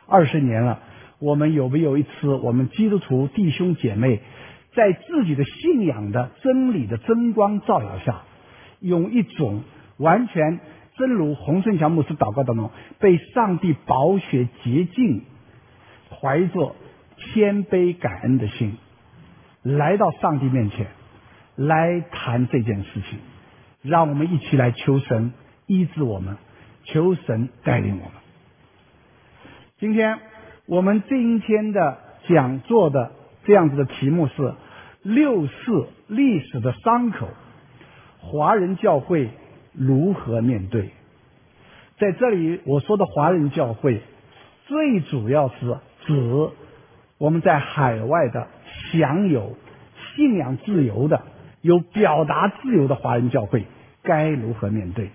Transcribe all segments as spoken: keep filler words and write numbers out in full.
二十年了，我们有没有一次我们基督徒弟兄姐妹在自己的信仰的真理的真光照耀下，用一种完全正如洪胜强牧师祷告当中，被上帝宝血洁净，怀着谦卑感恩的心来到上帝面前来谈这件事情。让我们一起来求神医治我们，求神带领我们。今天我们今天的讲座的这样子的题目是六四历史的伤口，华人教会如何面对。在这里我说的华人教会最主要是指我们在海外的享有信仰自由的有表达自由的华人教会该如何面对。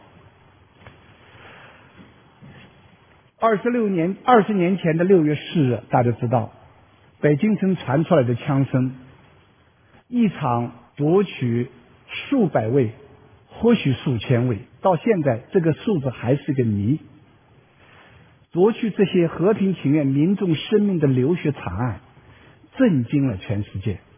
二十六年二十年前的六月四日，大家知道北京城传出来的枪声，一场夺取数百位或许数千位，到现在这个数字还是个谜。夺去这些和平情愿民众生命的流血惨案震惊了全世界，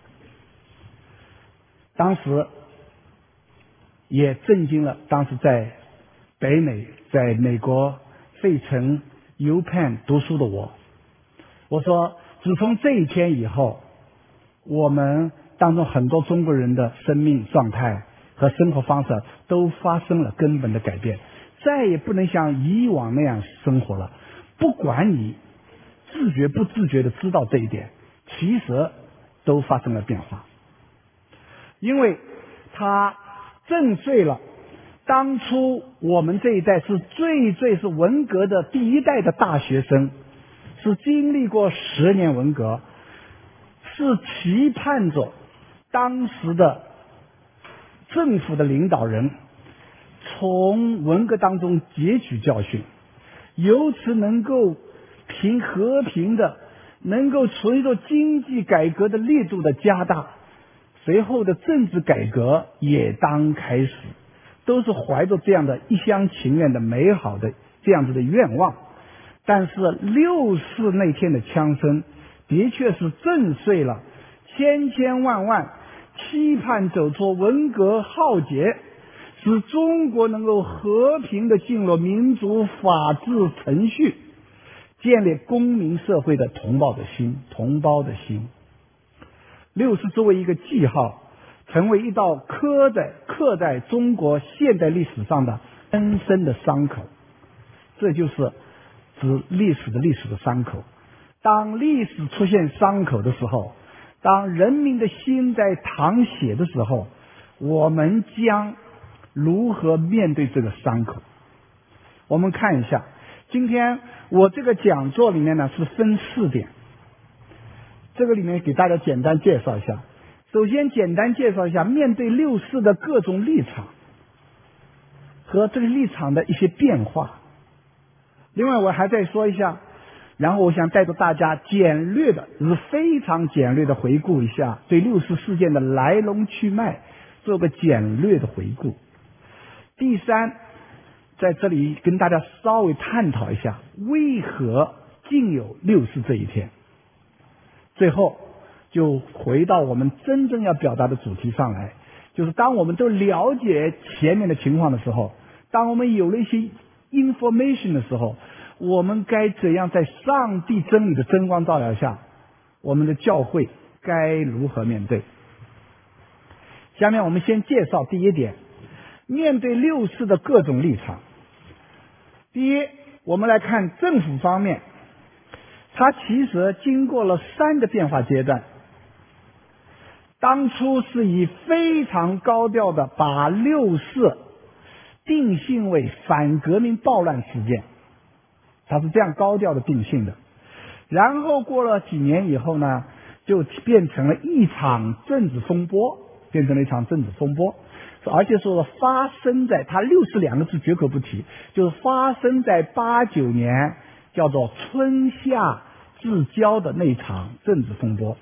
当时也震惊了当时在北美在美国费城 U Penn 读书的我。我说自从这一天以后，我们当中很多中国人的生命状态和生活方式都发生了根本的改变，再也不能像以往那样生活了。不管你自觉不自觉的知道这一点，其实都发生了变化。因为它震碎了当初我们这一代是最最是文革的第一代的大学生，是经历过十年文革，是期盼着当时的政府的领导人从文革当中汲取教训，由此能够凭和平的能够随着经济改革的力度的加大，随后的政治改革也当开始，都是怀着这样的一厢情愿的美好的这样子的愿望。但是六四那天的枪声的确是震碎了千千万万期盼走出文革浩劫，使中国能够和平的进入民主法治程序，建立公民社会的同胞的心同胞的心。六四作为一个记号，成为一道刻在刻在中国现代历史上的深深的伤口。这就是指历史的历史的伤口。当历史出现伤口的时候，当人民的心在淌血的时候，我们将如何面对这个伤口？我们看一下，今天我这个讲座里面呢是分四点，这个里面给大家简单介绍一下。首先简单介绍一下面对六四的各种立场和这个立场的一些变化。另外我还再说一下，然后我想带着大家简略的是非常简略的回顾一下对六四事件的来龙去脉，做个简略的回顾。第三，在这里跟大家稍微探讨一下为何竟有六四这一天。最后就回到我们真正要表达的主题上来，就是当我们都了解前面的情况的时候，当我们有了一些 information 的时候，我们该怎样在上帝真理的真光照耀下，我们的教会该如何面对。下面我们先介绍第一点，面对六四的各种立场。第一，我们来看政府方面，它其实经过了三个变化阶段。当初是以非常高调的把六四定性为反革命暴乱事件，它是这样高调的定性的。然后过了几年以后呢，就变成了一场政治风波，变成了一场政治风波，而且说发生在它六四两个字绝口不提，就是发生在八九年叫做春夏至交的那场政治风波。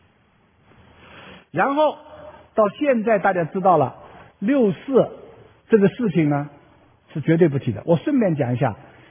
然后到现在大家知道了六四这个事情呢是绝对不提的。我顺便讲一下，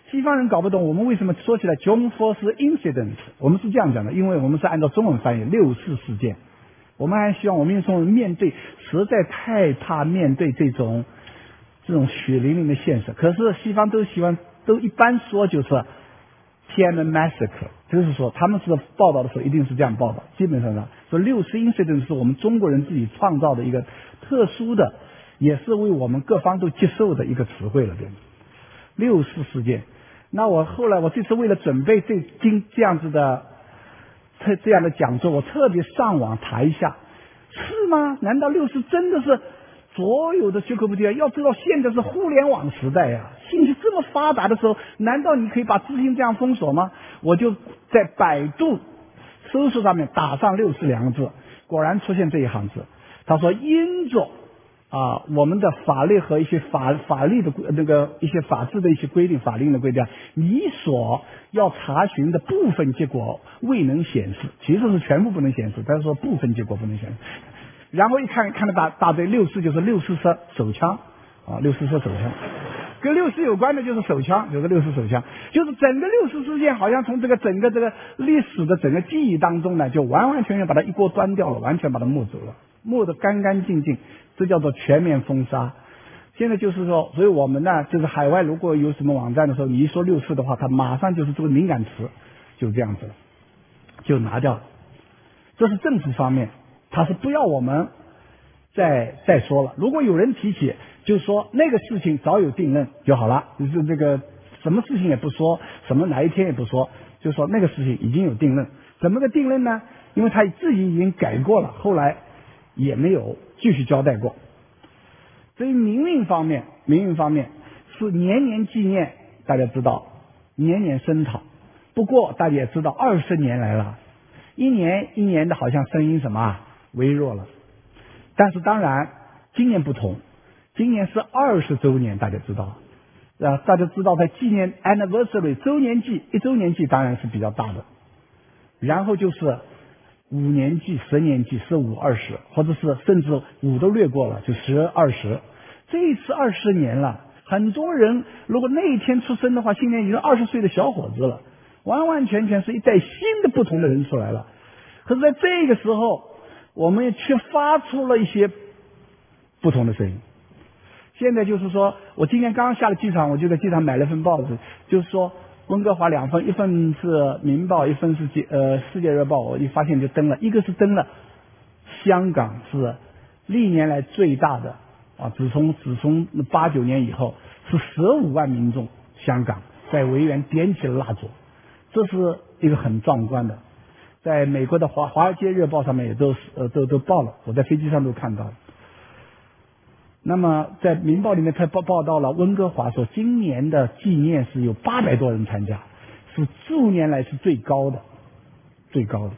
西方人搞不懂我们为什么说起来 June fourth incident， 我们是这样讲的，因为我们是按照中文翻译六四事件。我们还希望我们中文面对，实在太怕面对这种这种血淋淋的现实。可是西方都喜欢都一般说就是 Tiananmen Massacre， 就是说他们是报道的时候一定是这样报道，基本上呢说六四 incident 是我们中国人自己创造的一个特殊的，也是为我们各方都接受的一个词汇了，对吗？六四事件。那我后来我这次为了准备这今这样子的这这样的讲座，我特别上网查一下，是吗？难道六四真的是所有的学科不一样？要知道现在是互联网时代呀、啊，信息这么发达的时候，难道你可以把资讯这样封锁吗？我就在百度搜索上面打上六四两个字，果然出现这一行字。他说因着啊，我们的法律和一些法法律的那个一些法治的一些规定、法令的规定，你所要查询的部分结果未能显示，其实是全部不能显示，但是说部分结果不能显示。然后一看看到大大队六四就是六四式手枪啊，六四式手枪，跟六四有关的就是手枪，有个六四手枪，就是整个六四事件好像从这个整个这个历史的整个记忆当中呢，就完完全全把它一锅端掉了，完全把它没走了，没得干干净净。这叫做全面封杀。现在就是说，所以我们呢，就是海外如果有什么网站的时候，你一说六四的话，它马上就是这个敏感词，就这样子了，就拿掉了。这是政府方面，他是不要我们再再说了。如果有人提起，就是说那个事情早有定论就好了，就是这个什么事情也不说，什么哪一天也不说，就说那个事情已经有定论。怎么个定论呢？因为他自己已经改过了，后来也没有继续交代过。至于民运方面，民运方面是年年纪念，大家知道，年年声讨。不过大家也知道，二十年来了，一年一年的好像声音什么啊微弱了。但是当然，今年不同，今年是二十周年，大家知道，啊，大家知道在纪念 anniversary 周年祭，一周年祭当然是比较大的，然后就是五年祭、十年祭、十五、二十，或者是甚至五都略过了，就十、二十。这一次二十年了，很多人如果那一天出生的话，今年已经二十岁的小伙子了，完完全全是一代新的不同的人出来了。可是在这个时候，我们也却发出了一些不同的声音。现在就是说，我今天刚刚下了机场，我就在机场买了份报纸，就是说温哥华两份，一份是《明报》，一份是呃《世界日报》，我一发现就登了，一个是登了香港是历年来最大的啊，自从自从八九年以后是十五万民众，香港在维园点起了蜡烛，这是一个很壮观的。在美国的华华尔街日报上面也都呃都都报了，我在飞机上都看到了。那么在《明报》里面他报报道了，温哥华说今年的纪念是有八百多人参加，是数年来是最高的，最高的。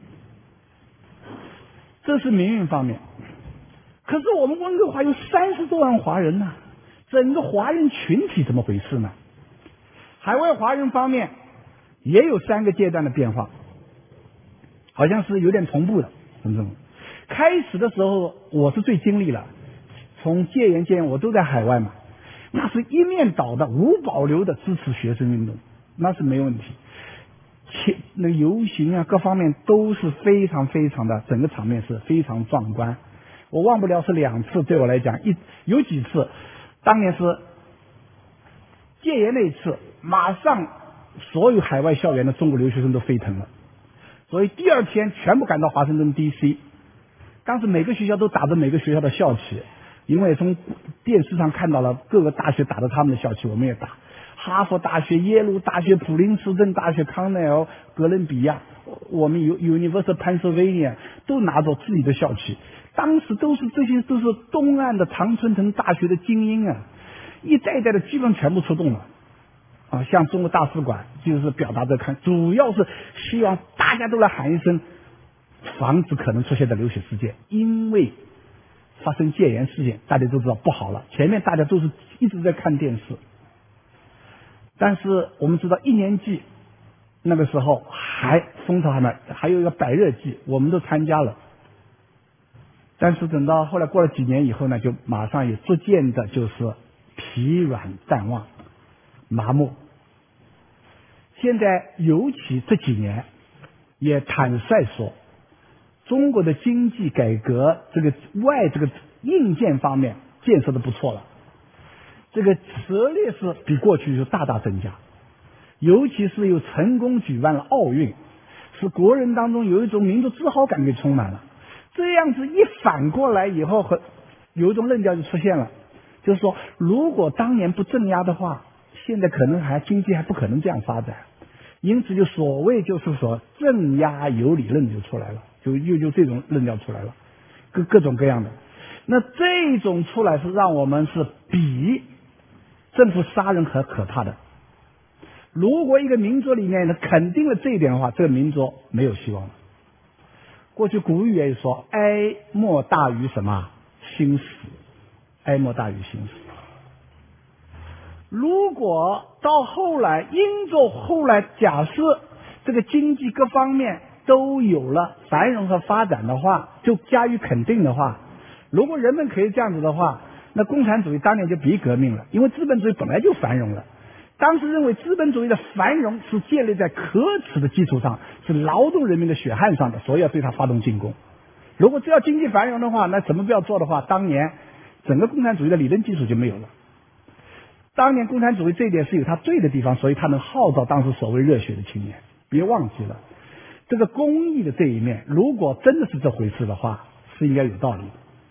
这是民运方面。可是我们温哥华有三十多万华人呢、啊，整个华人群体怎么回事呢？海外华人方面也有三个阶段的变化，好像是有点同步的。开始的时候我是最经历了。从戒严戒严我都在海外嘛，那是一面倒的无保留的支持学生运动，那是没问题。且那游行啊各方面都是非常非常的，整个场面是非常壮观。我忘不了是两次，对我来讲一有几次，当年是戒严那一次，马上所有海外校园的中国留学生都沸腾了，所以第二天全部赶到华盛顿 D C， 当时每个学校都打着每个学校的校旗。因为从电视上看到了各个大学打着他们的校旗，我们也打。哈佛大学、耶鲁大学、普林斯顿大学、康奈尔、哥伦比亚，我们有 University of Pennsylvania 都拿着自己的校旗。当时都是这些都是东岸的常春藤大学的精英啊，一代一代的基本全部出动了啊，向中国大使馆就是表达着看，主要是希望大家都来喊一声，防止可能出现的流血事件，因为。发生戒严事件，大家都知道不好了。前面大家都是一直在看电视，但是我们知道一年级那个时候还风潮还没，还有一个百日祭，我们都参加了。但是等到后来过了几年以后呢，就马上也逐渐的就是疲软淡忘、麻木。 现在尤其这几年，也坦率说，中国的经济改革这个外这个硬件方面建设的不错了，这个实力是比过去就大大增加，尤其是又成功举办了奥运，使国人当中有一种民族自豪感给充满了。这样子一反过来以后，和有一种论调就出现了，就是说，如果当年不镇压的话，现在可能还经济还不可能这样发展。因此，就所谓就是说镇压有理论就出来了，就又就这种论调出来了，各各种各样的。那这种出来是让我们是比政府杀人还可怕的。如果一个民族里面呢肯定了这一点的话，这个民族没有希望了。过去古语也说，哀莫大于什么？心死。哀莫大于心死。如果到后来，因着后来假设这个经济各方面都有了繁荣和发展的话，就加以肯定的话，如果人们可以这样子的话，那共产主义当年就别革命了，因为资本主义本来就繁荣了。当时认为资本主义的繁荣是建立在可耻的基础上，是劳动人民的血汗上的，所以要对它发动进攻。如果只要经济繁荣的话，那什么不要做的话，当年整个共产主义的理论基础就没有了。当年共产主义这一点是有它对的地方，所以它能号召当时所谓热血的青年。别忘记了这个公益的这一面，如果真的是这回事的话，是应该有道理的。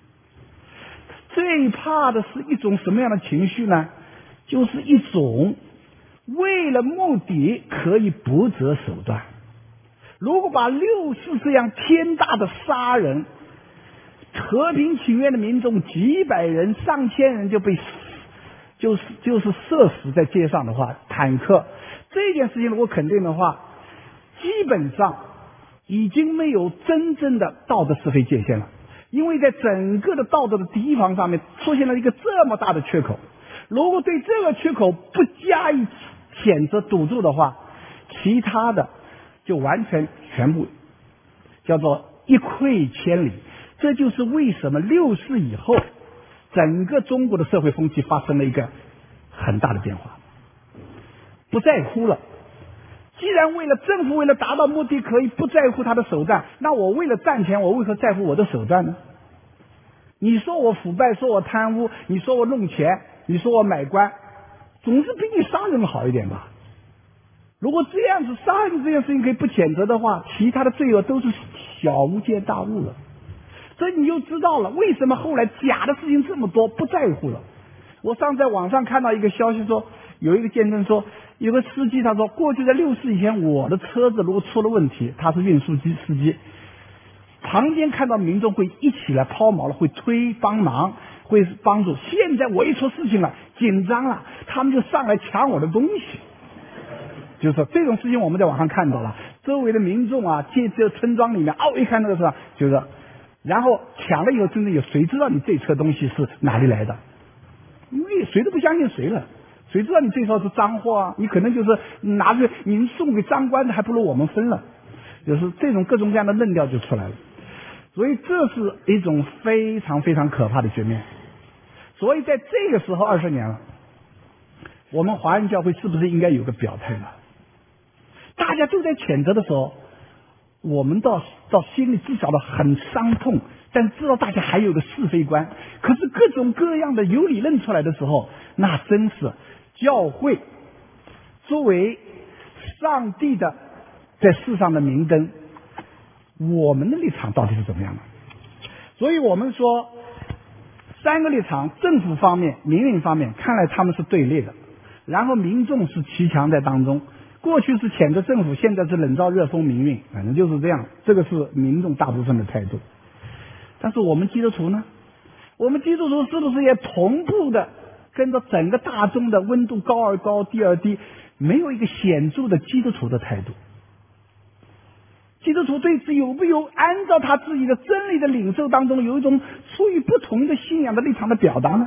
最怕的是一种什么样的情绪呢？就是一种为了目的可以不择手段。如果把六四这样天大的杀人，和平请愿的民众几百人上千人就被就是就是射死在街上的话，坦克这件事情如果肯定的话，基本上已经没有真正的道德是非界限了。因为在整个的道德的堤防上面出现了一个这么大的缺口，如果对这个缺口不加以谴责堵住的话，其他的就完全全部叫做一溃千里。这就是为什么六四以后整个中国的社会风气发生了一个很大的变化，不在乎了。既然为了政府为了达到目的可以不在乎他的手段，那我为了赚钱，我为何在乎我的手段呢？你说我腐败，说我贪污，你说我弄钱，你说我买官，总是比你杀人好一点吧。如果这样子杀人这件事情可以不谴责的话，其他的罪恶都是小巫见大巫了。所以你就知道了为什么后来假的事情这么多，不在乎了。我上次在网上看到一个消息说，有一个见证说，有个司机他说，过去在六四以前，我的车子如果出了问题，他是运输机司机，旁边看到民众会一起来抛锚了，会推帮忙，会帮助。现在我一出事情了，紧张了，他们就上来抢我的东西。就是说这种事情我们在网上看到了，周围的民众啊，这这村庄里面，哦，一看那个是吧，就是，然后抢了以后，真的有谁知道你这车东西是哪里来的？因为谁都不相信谁了，谁知道你这车是赃货啊？你可能就是拿着您送给赃官的，还不如我们分了。就是这种各种各样的论调就出来了。所以这是一种非常非常可怕的局面。所以在这个时候二十年了，我们华人教会是不是应该有个表态呢？大家都在谴责的时候，我们到到心里至少的很伤痛，但知道大家还有个是非观。可是各种各样的有理论出来的时候，那真是教会作为上帝的在世上的明灯，我们的立场到底是怎么样的？所以我们说三个立场，政府方面、民营方面，看来他们是对立的，然后民众是骑墙在当中。过去是谴责政府，现在是冷嘲热讽民运，反正就是这样。这个是民众大部分的态度。但是我们基督徒呢？我们基督徒是不是也同步的跟着整个大众的温度高而高，低而低，没有一个显著的基督徒的态度？基督徒对此有没有按照他自己的真理的领受当中，有一种出于不同的信仰的立场的表达呢？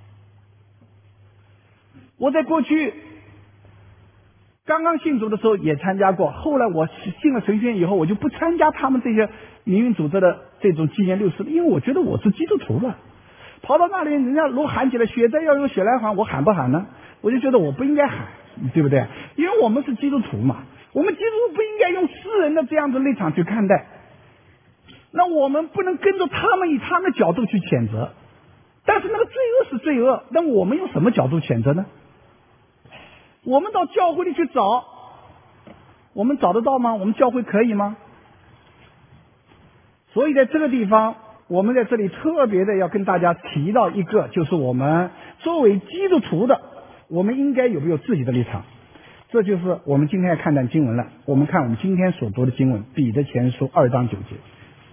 我在过去刚刚信主的时候也参加过，后来我信了神学院以后，我就不参加他们这些民运组织的这种纪念六四，因为我觉得我是基督徒了。跑到那里，人家如果喊起来血债要用血来还，我喊不喊呢？我就觉得我不应该喊。 对不对？因为我们是基督徒嘛，我们基督徒不应该用世人的这样的立场去看待，那我们不能跟着他们以他们的角度去谴责，但是那个罪恶是罪恶，那我们用什么角度谴责呢？我们到教会里去找，我们找得到吗？我们教会可以吗？所以在这个地方，我们在这里特别的要跟大家提到一个，就是我们作为基督徒的，我们应该有没有自己的立场？这就是我们今天要看的经文了。我们看我们今天所读的经文，彼得前书二章九节。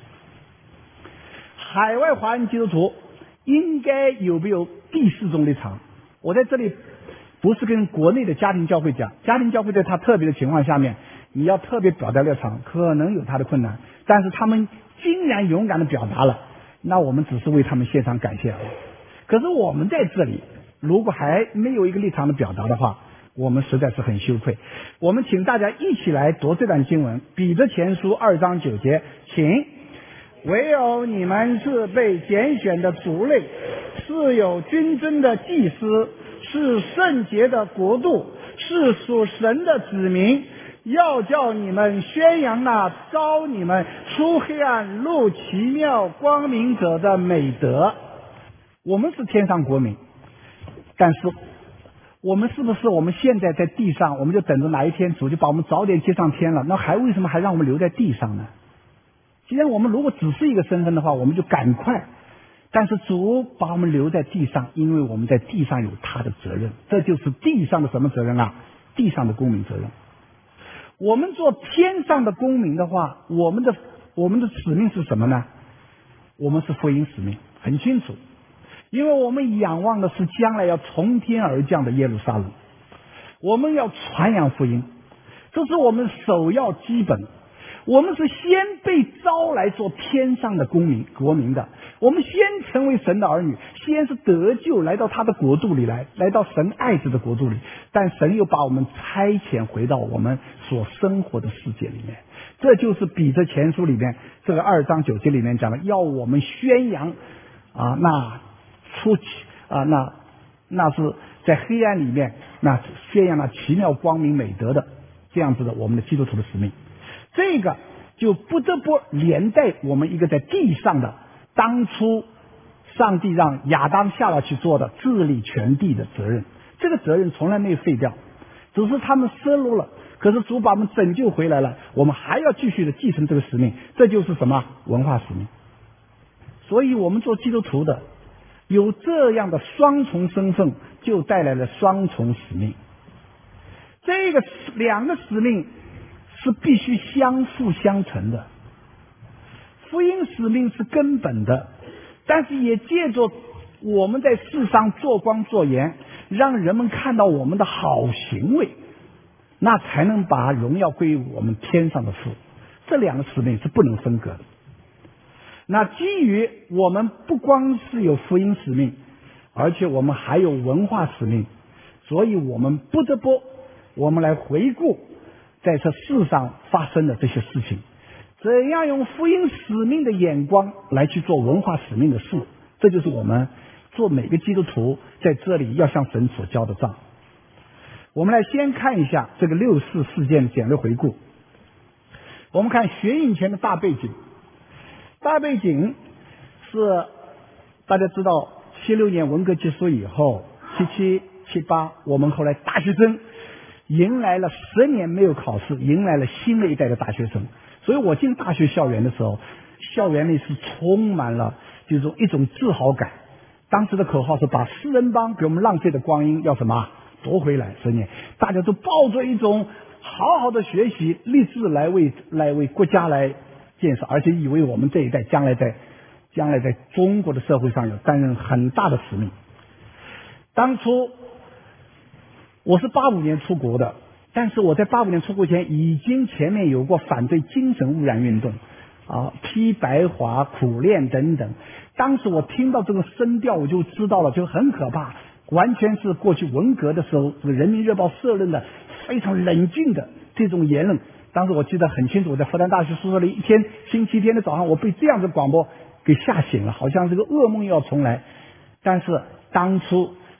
海外华人基督徒应该有没有第四种立场？我在这里不是跟国内的家庭教会讲，家庭教会在他特别的情况下面，你要特别表达立场，可能有他的困难，但是他们竟然勇敢的表达了，那我们只是为他们献上感谢而已。可是我们在这里，如果还没有一个立场的表达的话，我们实在是很羞愧。我们请大家一起来读这段经文，彼得前书二章九节，请。唯有你们是被拣选的族类，是有君尊的祭司，是圣洁的国度，是属神的子民，要叫你们宣扬那召你们出黑暗入奇妙光明者的美德。我们是天上国民，但是我们是不是我们现在在地上，我们就等着哪一天主就把我们早点接上天了？那还为什么还让我们留在地上呢？既然我们如果只是一个身份的话，我们就赶快。但是主把我们留在地上，因为我们在地上有他的责任，这就是地上的什么责任啊？地上的公民责任。我们做天上的公民的话，我们的我们的使命是什么呢？我们是福音使命，很清楚，因为我们仰望的是将来要从天而降的耶路撒冷，我们要传扬福音，这是我们首要基本。我们是先被招来做天上的公民国民的，我们先成为神的儿女，先是得救来到他的国度里来，来到神爱子的国度里，但神又把我们差遣回到我们所生活的世界里面。这就是彼得前书里面这个二章九节里面讲的，要我们宣扬啊，那出啊那那是在黑暗里面那宣扬那奇妙光明美德的这样子的我们的基督徒的使命。这个就不得不连带我们一个在地上的当初上帝让亚当下来去做的治理全地的责任，这个责任从来没有废掉，只是他们失落了，可是主把我们拯救回来了，我们还要继续的继承这个使命，这就是什么文化使命。所以我们做基督徒的有这样的双重身份，就带来了双重使命。这个两个使命是必须相辅相成的。福音使命是根本的，但是也借着我们在世上做光做盐，让人们看到我们的好行为，那才能把荣耀归于我们天上的父。这两个使命是不能分割的。那基于我们不光是有福音使命，而且我们还有文化使命，所以我们不得不我们来回顾在这世上发生的这些事情，怎样用福音使命的眼光来去做文化使命的事，这就是我们做每个基督徒在这里要向神所交的账。我们来先看一下这个六四事件的简略回顾。我们看学运前的大背景，大背景是大家知道七六年文革结束以后，七七七八我们后来大学生迎来了十年没有考试，迎来了新的一代的大学生。所以我进大学校园的时候，校园里是充满了这种一种自豪感。当时的口号是把四人帮给我们浪费的光阴要什么夺回来。十年大家都抱着一种好好的学习，立志来为来为国家来建设，而且以为我们这一代将来在将来在中国的社会上有担任很大的使命。当初我是八五年出国的，但是我在八五年出国前已经前面有过反对精神污染运动啊，批白华、苦练等等。当时我听到这个声调，我就知道了，就很可怕，完全是过去文革的时候这个人民日报社论的非常冷静的这种言论。当时我记得很清楚，我在复旦大学宿舍里一天星期天的早上，我被这样的广播给吓醒了，好像这个噩梦要重来。但是当初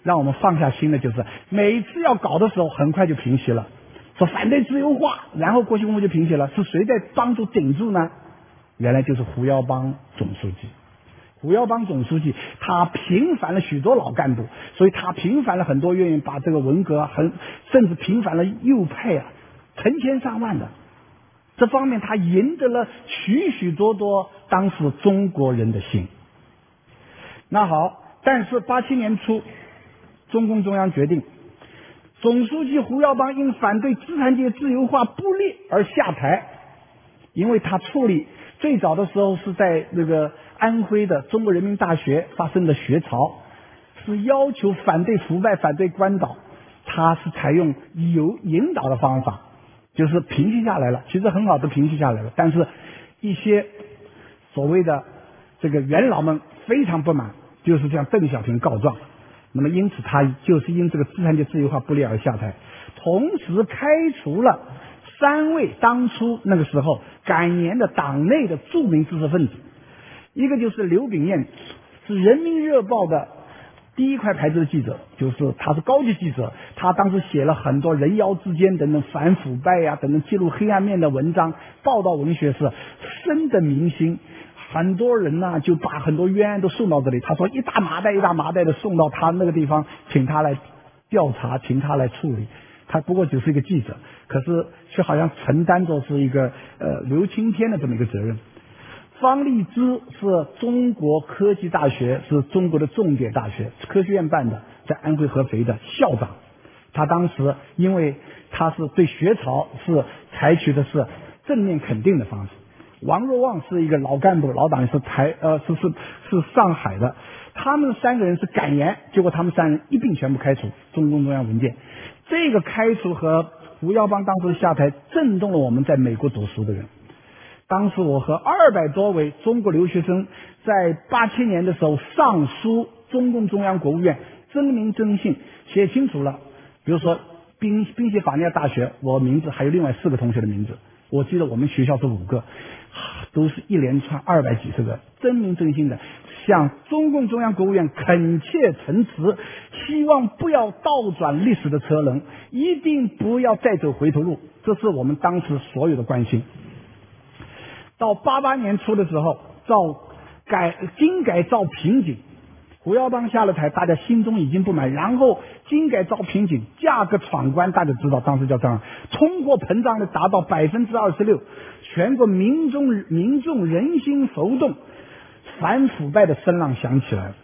让我们放下心的就是每次要搞的时候很快就平息了，说反对自由化，然后过去功夫就平息了。是谁在帮助顶住呢？原来就是胡耀邦总书记。胡耀邦总书记他平反了许多老干部，所以他平反了很多愿意把这个文革很甚至平反了右派啊，成千上万的。这方面他赢得了许许多多当时中国人的心。那好，但是八七年初中共中央决定总书记胡耀邦因反对资产阶级自由化不利而下台，因为他处理最早的时候是在那个安徽的中国人民大学发生的学潮，是要求反对腐败反对官倒，他是采用有引导的方法，就是平息下来了，其实很好的平息下来了，但是一些所谓的这个元老们非常不满，就是向邓小平告状，那么因此他就是因这个资产阶级自由化不利而下台，同时开除了三位当初那个时候感言的党内的著名知识分子，一个就是刘炳彦，是人民日报的第一块牌子的记者，就是他是高级记者，他当时写了很多人妖之间等等反腐败呀、啊、等等记录黑暗面的文章，报道文学是深得民心，很多人呢、啊、就把很多冤案都送到这里，他说一大麻袋一大麻袋的送到他那个地方，请他来调查，请他来处理。他不过只是一个记者，可是却好像承担着是一个呃刘青天的这么一个责任。方励之是中国科技大学，是中国的重点大学科学院办的，在安徽合肥的校长。他当时因为他是对学潮是采取的是正面肯定的方式。王若望是一个老干部老党员，是台呃是是是上海的，他们三个人是感言，结果他们三人一并全部开除，中共中央文件。这个开除和胡耀邦当时下台震动了我们在美国读书的人。当时我和二百多位中国留学生在八七年的时候上书中共中央国务院，征名征信，写清楚了，比如说宾宾夕法尼亚大学，我名字还有另外四个同学的名字，我记得我们学校是五个，都是一连串二百几十个征名征信的，向中共中央国务院恳切陈词，希望不要倒转历史的车轮，一定不要再走回头路，这是我们当时所有的关心。到八八年初的时候，造改经改造瓶颈，胡耀邦下了台，大家心中已经不满，然后经改造瓶颈，价格闯关，大家知道当时叫这样，通货膨胀率达到百分之二十六，全国民众民众人心浮动，反腐败的声浪响起来了。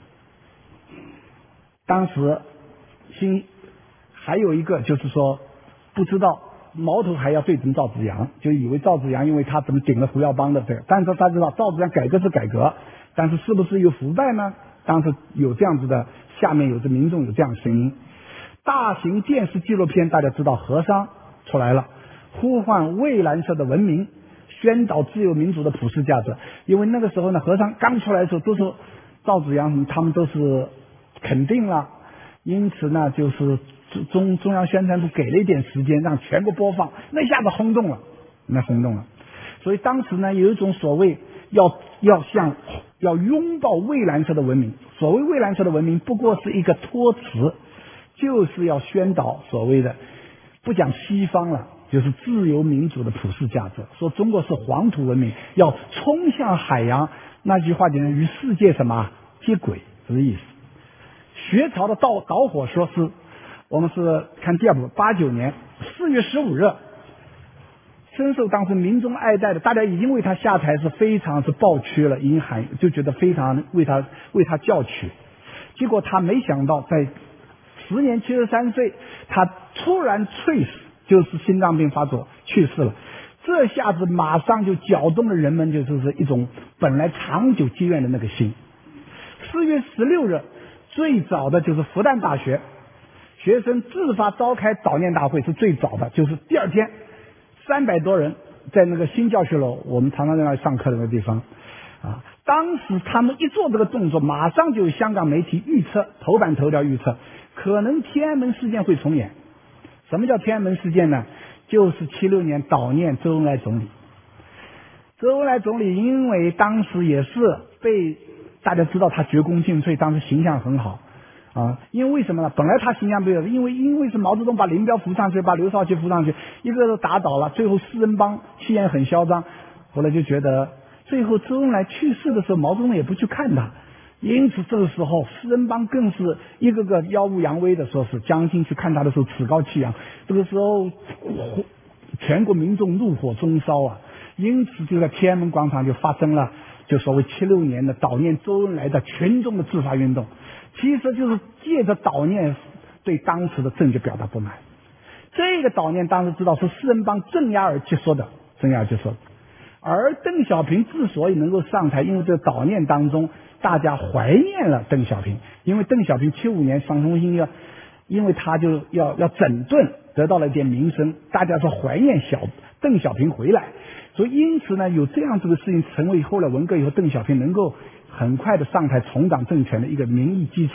当时心还有一个就是说，不知道矛头还要对准赵紫阳，就以为赵紫阳因为他怎么顶了胡耀邦的这个，但是他知道赵紫阳改革是改革，但是是不是有腐败呢？当时有这样子的，下面有着民众有这样的声音。大型电视纪录片大家知道和商出来了，呼唤蔚蓝色的文明，宣导自由民主的普世价值。因为那个时候呢，和商刚出来的时候都是赵紫阳他们都是肯定了，因此呢就是中中央宣传部给了一点时间让全国播放，那一下子轰动了，那轰动了。所以当时呢有一种所谓要要向要拥抱蔚蓝色的文明，所谓蔚蓝色的文明不过是一个托词，就是要宣导所谓的不讲西方了，就是自由民主的普世价值，说中国是黄土文明，要冲向海洋，那句话就是与世界什么接轨，这个意思。学潮的导导火说是我们是看第二部，八九年四月十五日，深受当时民众爱戴的，大家已经为他下台是非常是抱屈了，已经喊就觉得非常为他为他叫屈。结果他没想到在时年七十三岁，他突然猝死，就是心脏病发作去世了。这下子马上就搅动了人们就是一种本来长久积怨的那个心。四月十六日，最早的就是复旦大学学生自发召开悼念大会，是最早的，就是第二天三百多人在那个新教学楼，我们常常在那里上课的那个地方啊。当时他们一做这个动作，马上就有香港媒体预测，头版头条预测可能天安门事件会重演。什么叫天安门事件呢？就是七六年悼念周恩来总理。周恩来总理因为当时也是被大家知道他鞠躬尽瘁，当时形象很好啊，因为为什么呢？本来他形象不有，因为因为是毛泽东把林彪扶上去，把刘少奇扶上去，一个个打倒了，最后四人帮气焰很嚣张，后来就觉得最后周恩来去世的时候，毛泽东也不去看他，因此这个时候四人帮更是一个个耀武扬威的，说是江青去看他的时候趾高气扬，这个时候全国民众怒火中烧啊，因此就在天安门广场就发生了就所谓七六年的悼念周恩来的群众的自发运动，其实就是借着悼念对当时的政局表达不满。这个悼念当时知道是四人帮镇压而结说的，镇压而结说的。而邓小平之所以能够上台，因为这个悼念当中大家怀念了邓小平，因为邓小平七五年上中心要，因为他就要要整顿，得到了一点名声，大家说怀念小邓小平回来，所以因此呢，有这样子的事情成为后来文革以后邓小平能够很快的上台重掌政权的一个民意基础。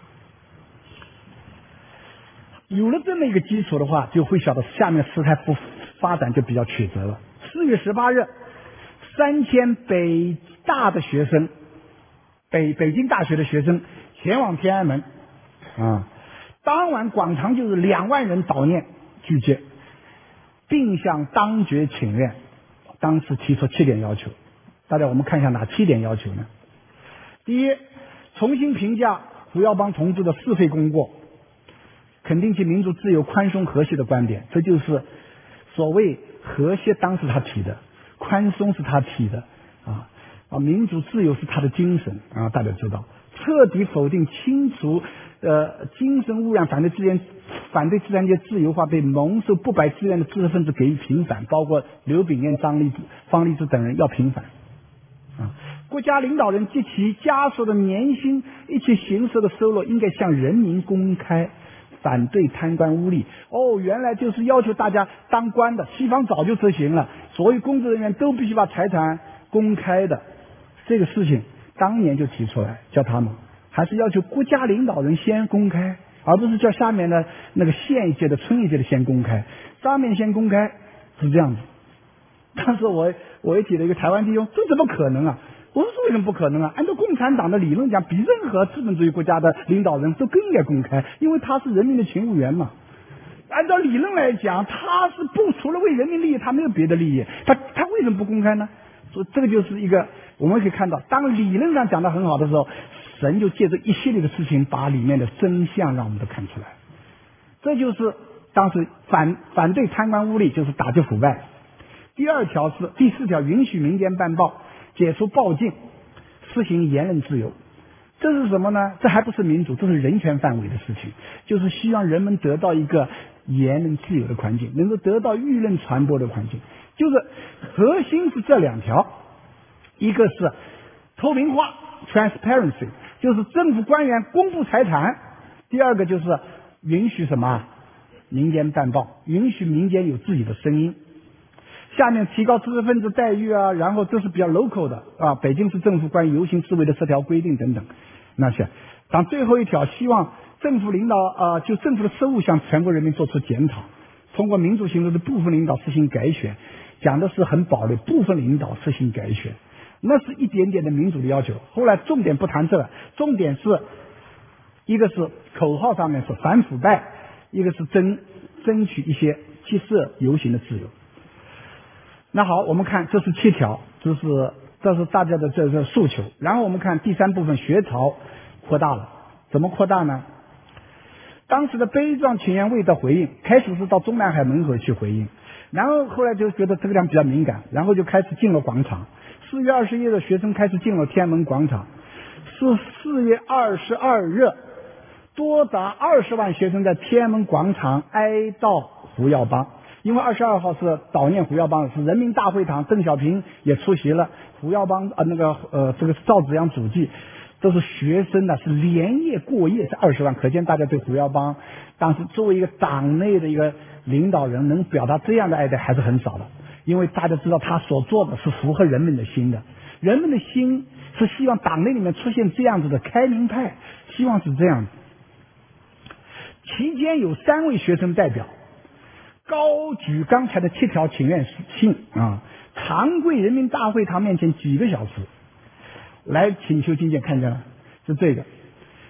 有了这么一个基础的话，就会晓得下面事态不发展就比较曲折了。四月十八日，三千北大的学生，北北京大学的学生前往天安门啊，当晚广场就是两万人悼念聚集，并向当局请愿。当时提出七点要求，大家我们看一下哪七点要求呢？第一，重新评价胡耀邦同志的是非功过，肯定其民主自由宽松和谐的观点，这就是所谓和谐，当时他提的，宽松是他提的啊啊，民主自由是他的精神啊，大家知道，彻底否定清除呃精神污染，反对资源反对资产阶自由化，被蒙受不白资源的知识分子给予平反，包括刘秉彦、张立之、方励之等人要平反啊。国家领导人及其家属的年薪一起形式的收入应该向人民公开，反对贪官污吏。哦，原来就是要求大家当官的，西方早就实行了，所有公职人员都必须把财产公开的，这个事情当年就提出来，叫他们还是要求国家领导人先公开，而不是叫下面的那个县一届的、村一届的先公开，上面先公开是这样子。当时我我也提了一个台湾弟兄，这怎么可能啊？我说为什么不可能啊？按照共产党的理论讲，比任何资本主义国家的领导人都更应该公开，因为他是人民的勤务员嘛。按照理论来讲，他是不除了为人民利益，他没有别的利益，他他为什么不公开呢？所以这个就是一个我们可以看到，当理论上讲得很好的时候，神就借着一系列的事情把里面的真相让我们都看出来。这就是当时反反对贪官污吏，就是打击腐败。第二条是第四条，允许民间办报，解除报禁，实行言论自由。这是什么呢？这还不是民主，这是人权范围的事情，就是希望人们得到一个言论自由的环境，能够得到舆论传播的环境。就是核心是这两条，一个是透明化 transparency， 就是政府官员公布财产；第二个就是允许什么民间办报，允许民间有自己的声音。下面提高知识分子待遇啊，然后这是比较 local 的啊，北京市政府关于游行示威的十条规定等等。那些，当最后一条，希望政府领导啊、呃，就政府的事务向全国人民做出检讨，通过民主行动的部分领导实行改选，讲的是很保留部分领导实行改选，那是一点点的民主的要求。后来重点不谈这个，重点是一个是口号上面是反腐败，一个是争争取一些集社游行的自由。那好，我们看这是七条，这是这是大家的这个诉求。然后我们看第三部分，学潮扩大了，怎么扩大呢？当时的悲壮请愿未得回应，开始是到中南海门口去回应，然后后来就觉得这个地方比较敏感，然后就开始进了广场。四月二十一日，学生开始进了天安门广场。是四月二十二日，多达二十万学生在天安门广场哀悼胡耀邦。因为二十二号是悼念胡耀邦，是人民大会堂，邓小平也出席了，胡耀邦呃那个呃这个赵紫阳主祭，都是学生呢，是连夜过夜，是二十万，可见大家对胡耀邦当时作为一个党内的一个领导人，能表达这样的爱戴还是很少的，因为大家知道他所做的是符合人们的心的，人们的心是希望党内里面出现这样子的开明派，希望是这样子。期间有三位学生代表高举刚才的七条请愿信啊，长跪人民大会堂面前几个小时，来请求进谏，看见了，是这个。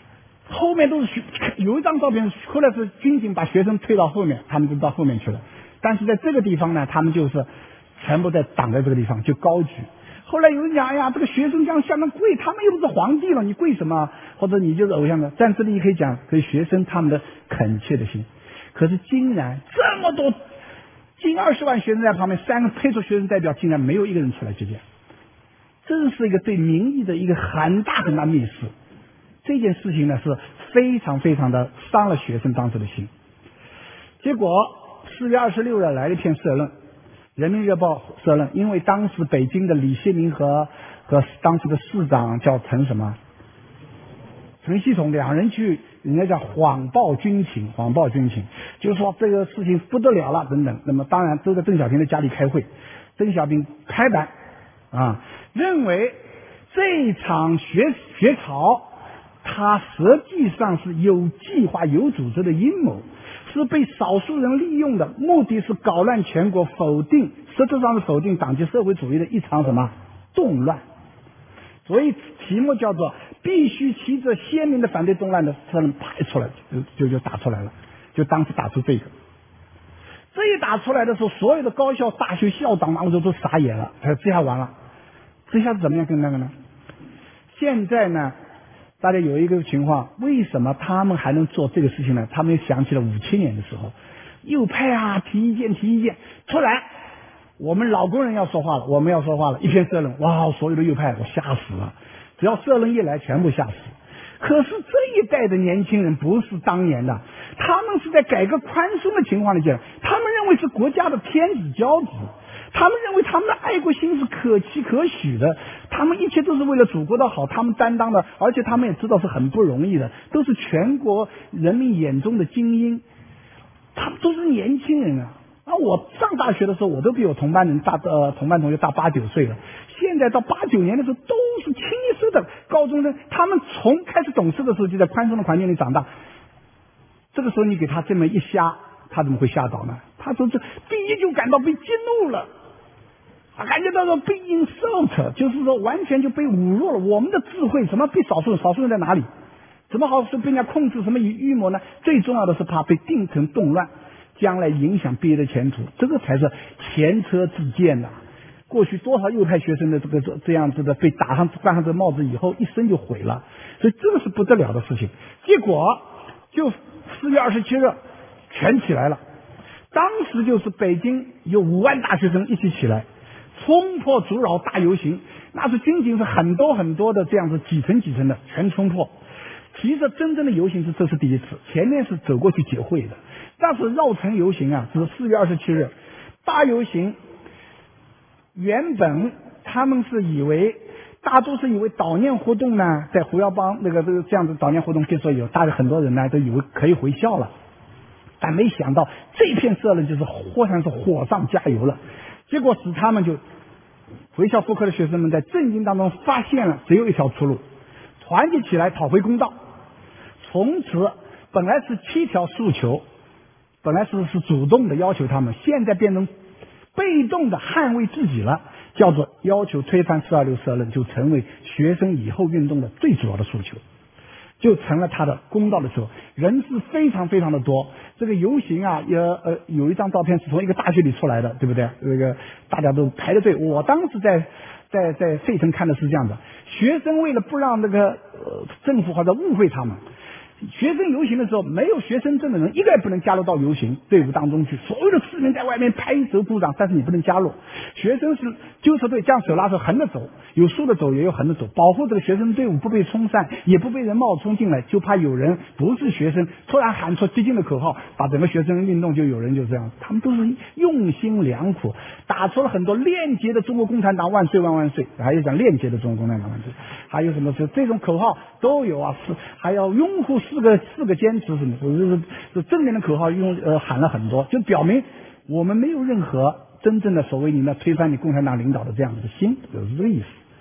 后面都是学，有一张照片，后来是军警把学生推到后面，他们就到后面去了。但是在这个地方呢，他们就是全部在挡在这个地方就高举。后来有人讲，哎呀，这个学生这样下面跪，他们又不是皇帝了，你跪什么？或者你就是偶像的。但这里你可以讲，给学生他们的恳切的心。可是竟然这么多近二十万学生在旁边，三个配出学生代表，竟然没有一个人出来举荐。这是一个对民意的一个很大很大蔑视。这件事情呢是非常非常的伤了学生当时的心。结果四月二十六日来了一篇社论，人民日报社论，因为当时北京的李谢明和和当时的市长叫陈什么陈锡统，两人去人家叫谎报军情，谎报军情，就是说这个事情不得了了等等。那么当然都在邓小平的家里开会，邓小平拍板啊，认为这场学学潮它实际上是有计划有组织的阴谋，是被少数人利用的，目的是搞乱全国，否定实质上是否定党及社会主义的一场什么动乱。所以题目叫做必须旗帜鲜明的反对动乱的社论排出来，就就就打出来了，就当时打出这个。这一打出来的时候，所有的高校大学校长嘛，我就都傻眼了，他说这下完了，这下子怎么样跟那个呢？现在呢大家有一个情况，为什么他们还能做这个事情呢？他们又想起了五七年的时候，右派啊提意见提意见，突然我们老工人要说话了，我们要说话了，一篇社论，哇，所有的右派我吓死了，只要社论一来全部吓死。可是这一代的年轻人不是当年的，他们是在改革宽松的情况里讲，他们认为是国家的天子骄子，他们认为他们的爱国心是可期可许的，他们一切都是为了祖国的好，他们担当的，而且他们也知道是很不容易的，都是全国人民眼中的精英，他们都是年轻人啊。啊，我上大学的时候，我都比我同班人大呃同班同学大八九岁了。现在到八九年的时候，都是轻视的高中生，他们从开始懂事的时候就在宽松的环境里长大。这个时候你给他这么一瞎，他怎么会吓倒呢？他说这第一就感到被激怒了，啊，感觉到说被 insult， 就是说完全就被侮辱了。我们的智慧什么被少数人，少数人在哪里？怎么好是被人家控制？什么预谋呢？最重要的是怕被定成动乱。将来影响毕业的前途，这个才是前车之鉴呐、啊。过去多少右派学生的这个这样子的被打上冠上这帽子以后，一生就毁了，所以这个是不得了的事情。结果就四月二十七日全起来了，当时就是北京有五万大学生一起起来，冲破阻扰大游行，那是仅仅是很多很多的这样子几层几层的全冲破。其实真正的游行是这是第一次，前面是走过去结会的。但是绕城游行啊，是四月二十七日大游行。原本他们是以为，大多是以为悼念活动呢，在胡耀邦那个这个这样子悼念活动结束以后，大概很多人呢都以为可以回校了，但没想到这片社论就是火上是火上加油了，结果使他们就回校复课的学生们在震惊当中发现了只有一条出路，团结起来讨回公道。从此本来是七条诉求。本来是是主动的要求他们，现在变成被动的捍卫自己了，叫做要求推翻四二六社论，就成为学生以后运动的最主要的诉求，就成了他的公道的时候。人是非常非常的多，这个游行啊，也呃有一张照片是从一个大学里出来的，对不对？这个大家都排着队，我当时在在在费城看的是这样的，学生为了不让那个呃政府或者误会他们。学生游行的时候，没有学生证的人一个也不能加入到游行队伍当中去。所有的市民在外面拍手鼓掌，但是你不能加入。学生是纠察队这样手拉手横着走，有竖着走也有横着走，保护这个学生队伍不被冲散，也不被人冒充进来。就怕有人不是学生突然喊出激进的口号，把整个学生运动就有人就这样。他们都是用心良苦，打出了很多链接的中国共产党万岁万万岁，还有讲链接的中国共产党万岁，还有什么是这种口号都有啊，是还要拥护四个四个坚持什么，就是就正面的口号用呃喊了很多，就表明我们没有任何真正的所谓你们推翻你共产党领导的这样的心，就是这个意思。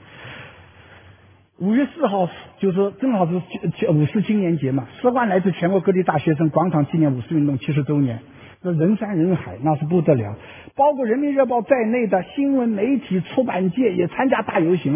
五月四号就是正好是五四青年节嘛，十万来自全国各地大学生广场纪念五四运动七十周年，这人山人海，那是不得了。包括人民日报在内的新闻媒体出版界也参加大游行了。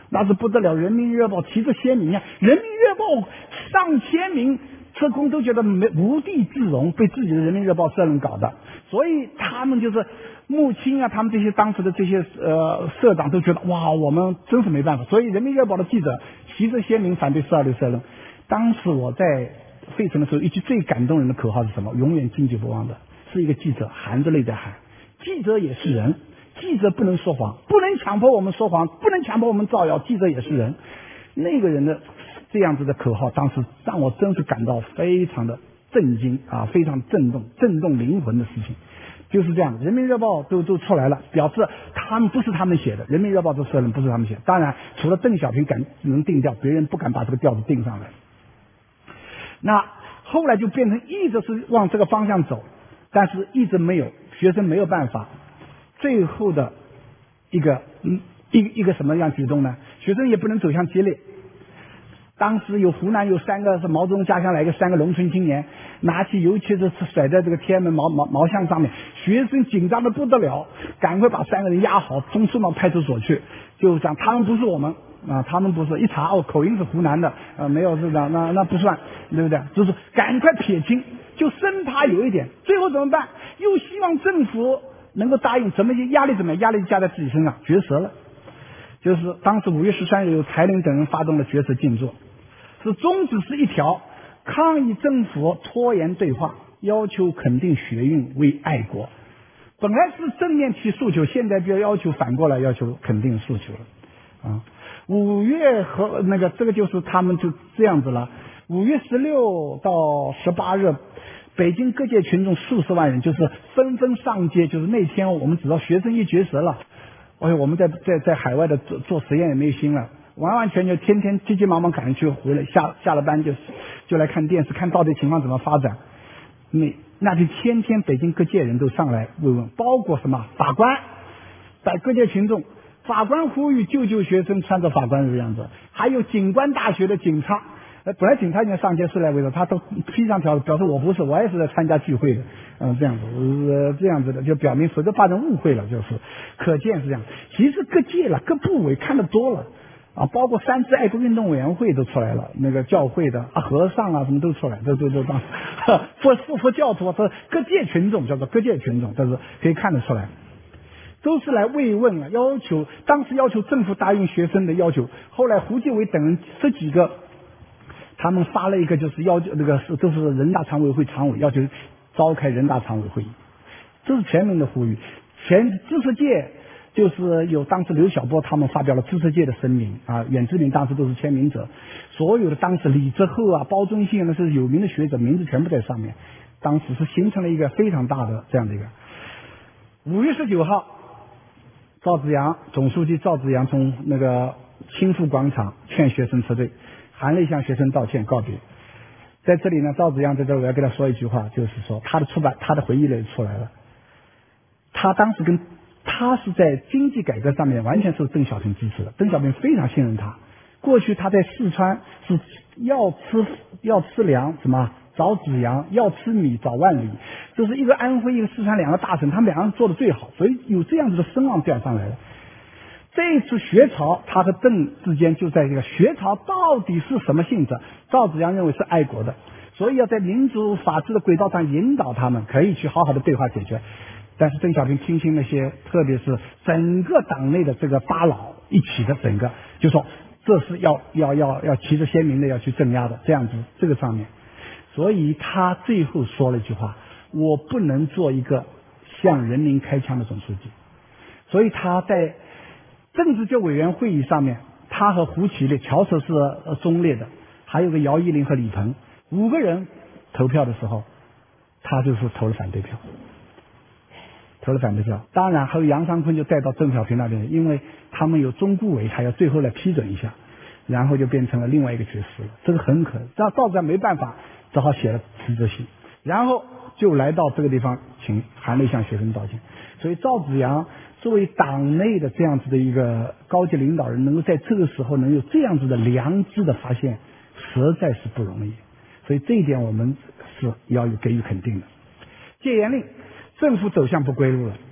那是不得了。人民日报旗帜鲜明呀，人民日报上千名特工都觉得没无地自容，被自己的人民日报社论搞的，所以他们就是穆青啊，他们这些当时的这些呃社长都觉得哇，我们真是没办法。所以人民日报的记者旗帜鲜明反对四二六社论。当时我在费城的时候，一句最感动人的口号是什么？永远经久不忘的，是一个记者含着泪在喊：记者也是人，记者不能说谎，不能强迫我们说谎，不能强迫我们造谣，记者也是人。那个人的这样子的口号，当时让我真是感到非常的震惊啊，非常震动，震动灵魂的事情。就是这样，人民日报都都出来了，表示他们不是他们写的，人民日报这社论不是他们写的。当然，除了邓小平敢能定调，别人不敢把这个调子定上来。那后来就变成一直是往这个方向走，但是一直没有学生没有办法。最后的一个嗯一一个什么样举动呢？学生也不能走向激烈。当时有湖南有三个是毛泽东家乡来的三个农村青年，拿起油漆是甩在这个天安门毛毛毛像上面，学生紧张的不得了，赶快把三个人押好，送送到派出所去，就讲他们不是我们啊，他们不是，一查哦口音是湖南的，呃没有是的，那那不算，对不对？就是赶快撇清，就生怕有一点，最后怎么办？又希望政府能够答应，怎么压力怎么样？压力加在自己身上，绝食了。就是当时五月十三日，由柴玲等人发动了绝食静坐。是宗旨是一条，抗议政府拖延对话，要求肯定学运为爱国。本来是正面提诉求，现在就要求反过来要求肯定诉求了啊。五月和那个这个就是他们就这样子了。五月十六到十八日，北京各界群众数十万人就是纷纷上街，就是那天我们知道学生一绝食了，哎呦，我们在在在海外的做做实验也没有心了。完完全全天天急急忙忙赶去回来，下下了班就就来看电视，看到底情况怎么发展。那那就天天北京各界人都上来慰问，包括什么法官，在各界群众，法官呼吁救救学生，穿着法官的样子，还有警官大学的警察，呃，本来警察已经上街示来慰问，他都披上条子表示我不是，我也是在参加聚会的，嗯、呃，这样子，呃，这样子的就表明，否则发生误会了，就是可见是这样。其实各界了，各部委看得多了。啊，包括三次爱国运动委员会都出来了，那个教会的啊和尚啊什么都出来，都都都当佛佛佛教徒，这各界群众叫做各界群众，这是可以看得出来，都是来慰问啊，要求当时要求政府答应学生的要求。后来胡继伟等人这几个，他们发了一个就是要求那个是都是人大常委会常委要求召开人大常委会议，这是全民的呼吁，全知识界。就是有当时刘晓波他们发表了知识界的声明啊，阮志明当时都是签名者，所有的当时李之厚啊、包忠信那是有名的学者，名字全部在上面。当时是形成了一个非常大的这样的一个。五月十九号，赵紫阳总书记赵紫阳从那个青浦广场劝学生撤退，含泪向学生道歉告别。在这里呢，赵紫阳在这我要跟他说一句话，就是说他的出版他的回忆录出来了，他当时跟。他是在经济改革上面完全受邓小平支持的，邓小平非常信任他。过去他在四川是要吃要吃粮什么找子阳，要吃米找万里，就是一个安徽一个四川两个大省，他们两个人做的最好，所以有这样子的声望调上来了。这一次学潮，他和邓之间就在这个学潮到底是什么性质？赵紫阳认为是爱国的，所以要在民主法治的轨道上引导他们，可以去好好的对话解决。但是邓小平听信那些，特别是整个党内的这个大佬一起的整个，就说这是要要要要旗帜鲜明的要去镇压的，这样子这个上面，所以他最后说了一句话：我不能做一个向人民开枪的总书记。所以他在政治局委员会议上面，他和胡启立、乔石是中立的，还有个姚依林和李鹏五个人投票的时候，他就是投了反对票。投了反对票，当然还有杨尚昆就带到邓小平那边，因为他们有中顾委，还要最后来批准一下，然后就变成了另外一个角色了。这个很可能，这赵紫阳没办法，只好写了辞职信，然后就来到这个地方，请含泪向学生道歉。所以赵紫阳作为党内的这样子的一个高级领导人，能够在这个时候能有这样子的良知的发现，实在是不容易。所以这一点我们是要给予肯定的。戒严令。政府走向不归路了，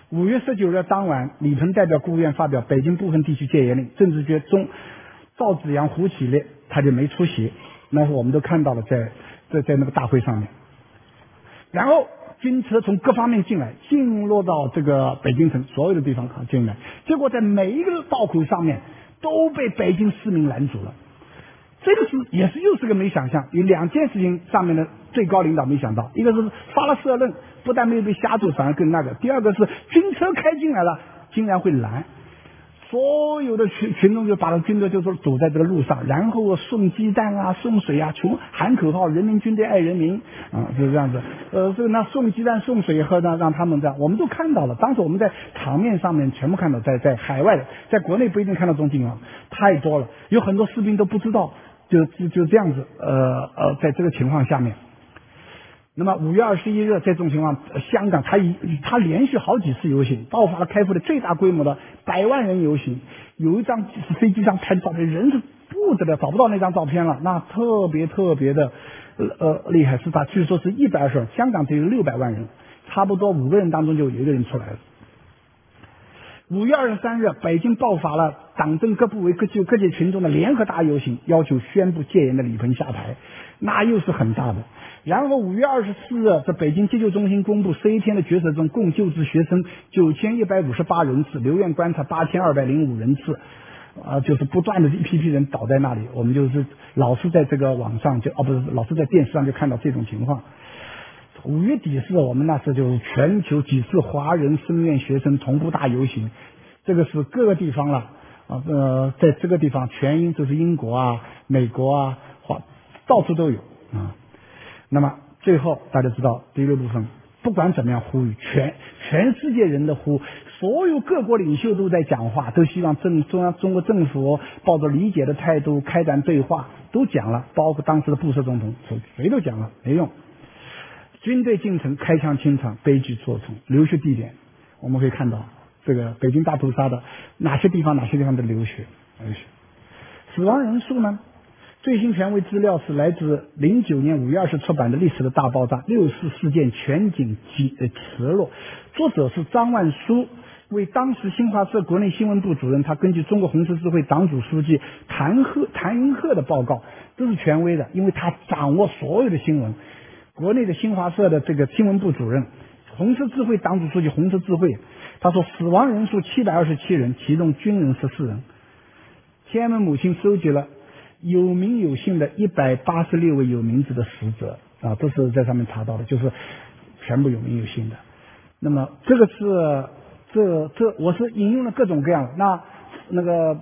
五月十九日当晚，李鹏代表国务院发表北京部分地区戒严令，政治局中赵紫阳、胡启烈他就没出席，那是我们都看到了在在在那个大会上面。然后军车从各方面进来，进入到这个北京城所有的地方进来，结果在每一个道口上面都被北京市民拦阻了。这个是也是又是个没想象，有两件事情上面的最高领导没想到，一个是发了社论，不但没有被吓住，反而更那个；第二个是军车开进来了，竟然会拦。所有的群群众就把军队就说走在这个路上，然后送鸡蛋啊，送水啊，穷喊口号，人民军队爱人民啊，就是这样子。呃，这个那送鸡蛋送水喝呢，让他们这样，我们都看到了。当时我们在场面上面全部看到，在在海外的，在国内不一定看到这种情况，太多了，有很多士兵都不知道，就就就这样子。呃呃，在这个情况下面。那么五月二十一日，在这种情况，香港他一他连续好几次游行，爆发了开埠的最大规模的百万人游行。有一张是飞机上拍的照片，人是不得了，找不到那张照片了，那特别特别的呃厉害，是他据说是一百二十万，香港只有六百万人，差不多五个人当中就有一个人出来了。五月二十三日，北京爆发了党政各部委各就各界群众的联合大游行，要求宣布戒严的李鹏下台，那又是很大的。然后五月二十四日，在北京急救中心公布十一天的决策中，共救治学生九千一百五十八人次，留院观察八千二百零五人次，啊，就是不断的一批批人倒在那里。我们就是老是在这个网上就哦不是老是在电视上就看到这种情况。五月底是我们那时就是全球几次华人生院学生同步大游行，这个是各个地方了啊呃，在这个地方全英就是英国啊、美国啊，华到处都有啊。那么最后大家知道第六部分，不管怎么样呼吁，全全世界人的呼，所有各国领袖都在讲话，都希望政中央中国政府抱着理解的态度开展对话，都讲了，包括当时的布什总统，谁都讲了，没用。军队进城开枪清场，悲剧错从。流血地点我们可以看到，这个北京大屠杀的哪些地方哪些地方的流血流血。死亡人数呢，最新权威资料是来自零九年五月二十出版的《历史的大爆炸：六四事件全景记呃词录》，作者是张万书，为当时新华社国内新闻部主任，他根据中国红十字会党组书记谭鹤谭云鹤的报告，都是权威的，因为他掌握所有的新闻。国内的新华社的这个新闻部主任，红十字会党组书记红十字会，他说死亡人数七百二十七人，其中军人十四人。天安门母亲收集了有名有姓的一百八十六位有名字的死者啊，都是在上面查到的，就是全部有名有姓的。那么这个是这这我是引用了各种各样的，那那个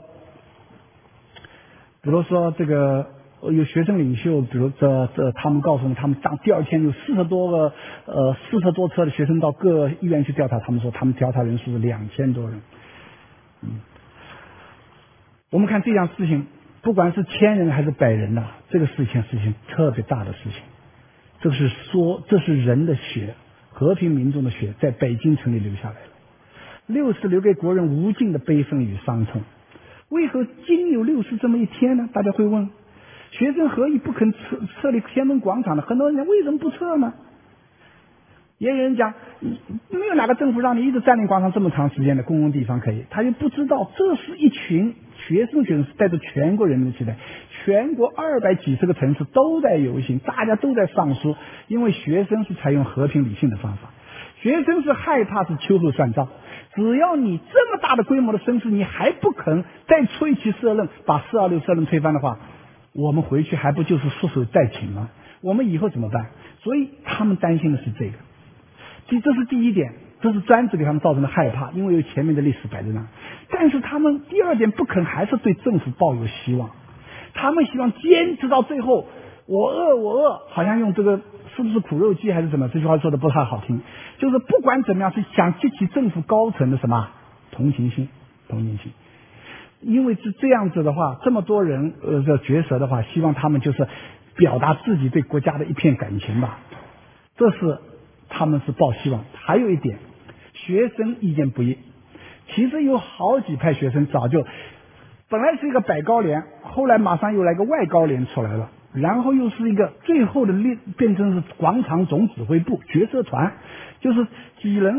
比如说这个有学生领袖，比如这这他们告诉我们，他们当第二天有四十多个呃四十多车的学生到各医院去调查，他们说他们调查人数是两千多人。嗯，我们看这样事情，不管是千人还是百人呐、啊，这个是一件事情特别大的事情。这是说，这是人的血，和平民众的血，在北京城里流下来了。六四留给国人无尽的悲愤与伤痛。为何今有六四这么一天呢？大家会问。学生何以不肯撤撤离天安门广场呢？很多人讲为什么不撤呢？也有人讲，没有哪个政府让你一直占领广场这么长时间的公共地方可以。他就不知道，这是一群学生群，是带着全国人民的期待，全国二百几十个城市都在游行，大家都在上书，因为学生是采用和平理性的方法，学生是害怕是秋后算账。只要你这么大的规模的声势，你还不肯再出一期社论，把四二六社论推翻的话，我们回去还不就是束手待擒吗？我们以后怎么办？所以他们担心的是这个。这这是第一点，这是专制给他们造成的害怕，因为有前面的历史摆在那。但是他们第二点不肯，还是对政府抱有希望，他们希望坚持到最后。我饿我饿，好像用这个是不是苦肉计还是什么？这句话说的不太好听，就是不管怎么样，是想激起政府高层的什么同情心，同情心。因为是这样子的话，这么多人呃的角色的话，希望他们就是表达自己对国家的一片感情吧，这是他们是抱希望。还有一点，学生意见不一，其实有好几派学生早就本来是一个百高联，后来马上又来个外高联出来了，然后又是一个最后的变成是广场总指挥部决策团，就是几人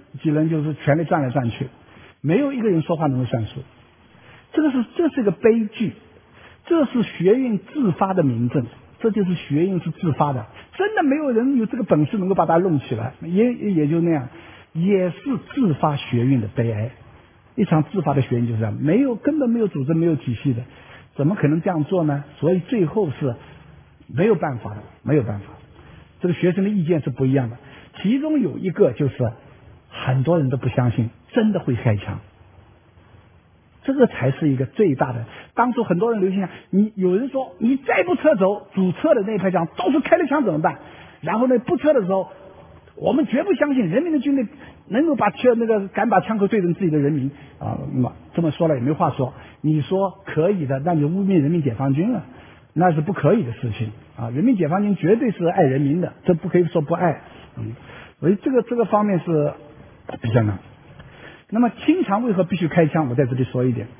几人就是权力转来转去，没有一个人说话能够算数。这个是这是个悲剧，这是学运自发的明证，这就是学运是自发的，真的没有人有这个本事能够把它弄起来，也也就那样，也是自发学运的悲哀。一场自发的学运就是这样，没有根本没有组织没有体系的，怎么可能这样做呢？所以最后是没有办法的，没有办法。这个学生的意见是不一样的，其中有一个就是很多人都不相信真的会开枪，这个才是一个最大的。当初很多人流行，你有人说你再不撤走，主撤的那一排枪到处开了枪怎么办？然后呢，不撤的时候，我们绝不相信人民的军队能够把枪那个敢把枪口对准自己的人民啊！这么说了也没话说。你说可以的，那就污蔑人民解放军了，那是不可以的事情啊！人民解放军绝对是爱人民的，这不可以说不爱。嗯，所以这个这个方面是比较难。那么清朝为何必须开枪？我在这里说一点，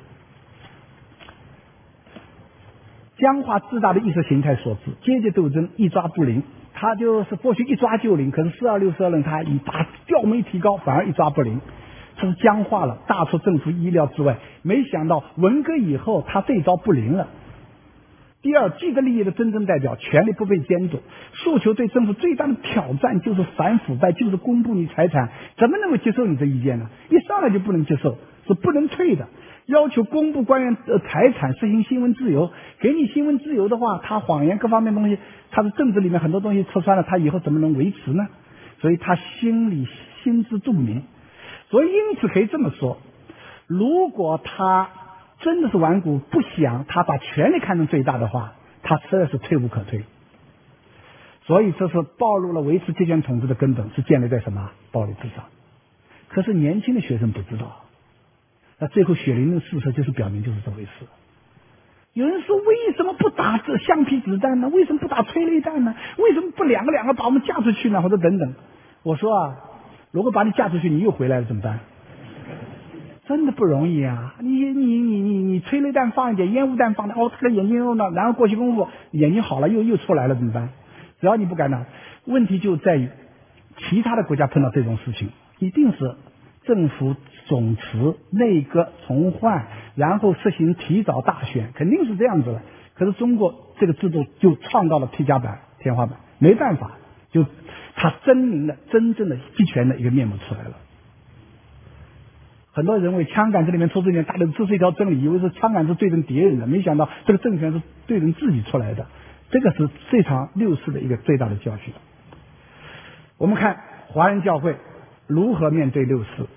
僵化自大的意识形态所致，阶级斗争一抓不灵。他就是过去一抓就灵，可是四二六四二人他一把调门一提高，反而一抓不灵，这是僵化了，大出政府意料之外。没想到文革以后，他这一招不灵了。第二，既得利益的真正代表，权力不被监督，诉求对政府最大的挑战就是反腐败，就是公布你财产，怎么能够接受你的意见呢？一上来就不能接受，是不能退的。要求公布官员的财产，实行新闻自由，给你新闻自由的话，他谎言各方面东西，他的政治里面很多东西戳穿了，他以后怎么能维持呢？所以他心里心知肚明。所以因此可以这么说，如果他真的是顽固不想，他把权力看成最大的话，他实在是退无可退。所以这是暴露了维持阶权统治的根本是建立在什么？暴力之上。可是年轻的学生不知道，那最后血淋淋的事实就是表明就是这回事。有人说为什么不打这橡皮子弹呢？为什么不打催泪弹呢？为什么不两个两个把我们架出去呢？或者等等。我说啊，如果把你架出去，你又回来了怎么办？真的不容易啊！你你你你你催泪弹放一点，烟雾弹放的，哦，这个眼睛又呢，然后过去功夫眼睛好了又又出来了怎么办？只要你不敢打，问题就在于其他的国家碰到这种事情，一定是政府总辞、内阁重换，然后实行提早大选，肯定是这样子的。可是中国这个制度就创造了 T 加板、天花板，没办法，就它狰狞的真正的集权的一个面目出来了。很多人认为枪杆子里面出这点大的，这是一条真理，以为是枪杆子对准敌人的，没想到这个政权是对准自己出来的。这个是这场六四的一个最大的教训。我们看华人教会如何面对六四。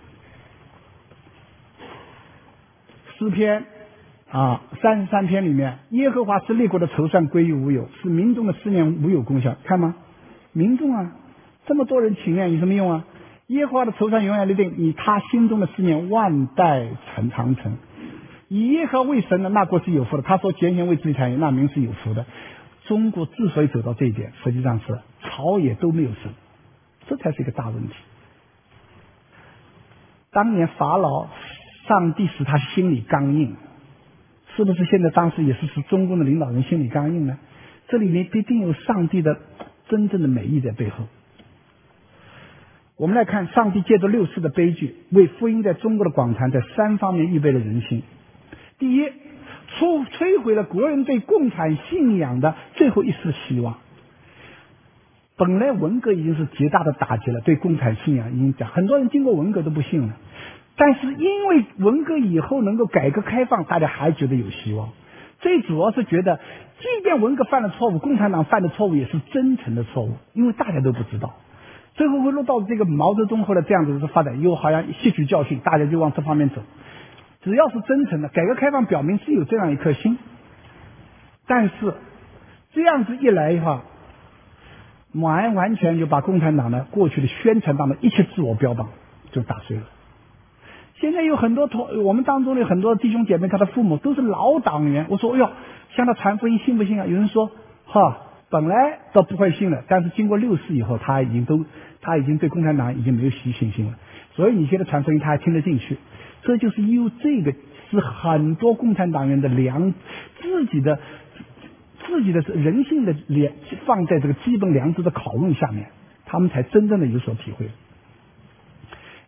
诗篇啊，三十三篇里面，耶和华使列国的筹算归于无有，使民众的思念无有功效。看吗？民众啊，这么多人请愿有什么用啊？耶和华的筹算永远立定，以他心中的思念万代成长成。以耶和华为神的，那国是有福的；他说拣选为自己产业，那民是有福的。中国之所以走到这一点，实际上是朝野都没有神，这才是一个大问题。当年法老，上帝使他心里刚硬，是不是现在当时也是使中共的领导人心里刚硬呢？这里面必定有上帝的真正的美意在背后。我们来看上帝借着六四的悲剧，为福音在中国的广传在三方面预备了人心。第一，摧摧毁了国人对共产信仰的最后一丝希望。本来文革已经是极大的打击了，对共产信仰已经讲，很多人经过文革都不信了。但是因为文革以后能够改革开放，大家还觉得有希望。最主要是觉得，即便文革犯了错误，共产党犯的错误也是真诚的错误，因为大家都不知道。最后会落到这个毛泽东后来这样子的发展，又好像吸取教训，大家就往这方面走。只要是真诚的，改革开放表明是有这样一颗心。但是这样子一来的话，完完全就把共产党的过去的宣传党的一切自我标榜就打碎了。现在有很多同我们当中的很多弟兄姐妹，他的父母都是老党员。我说，哎呦，向他传福音信不信啊？有人说，哈，本来都不会信了，但是经过六四以后，他已经都他已经对共产党已经没有信心了。所以你现在传福音，他还听得进去。这就是因为这个是很多共产党员的良自己的自己的人性的良放在这个基本良知的拷问下面，他们才真正的有所体会。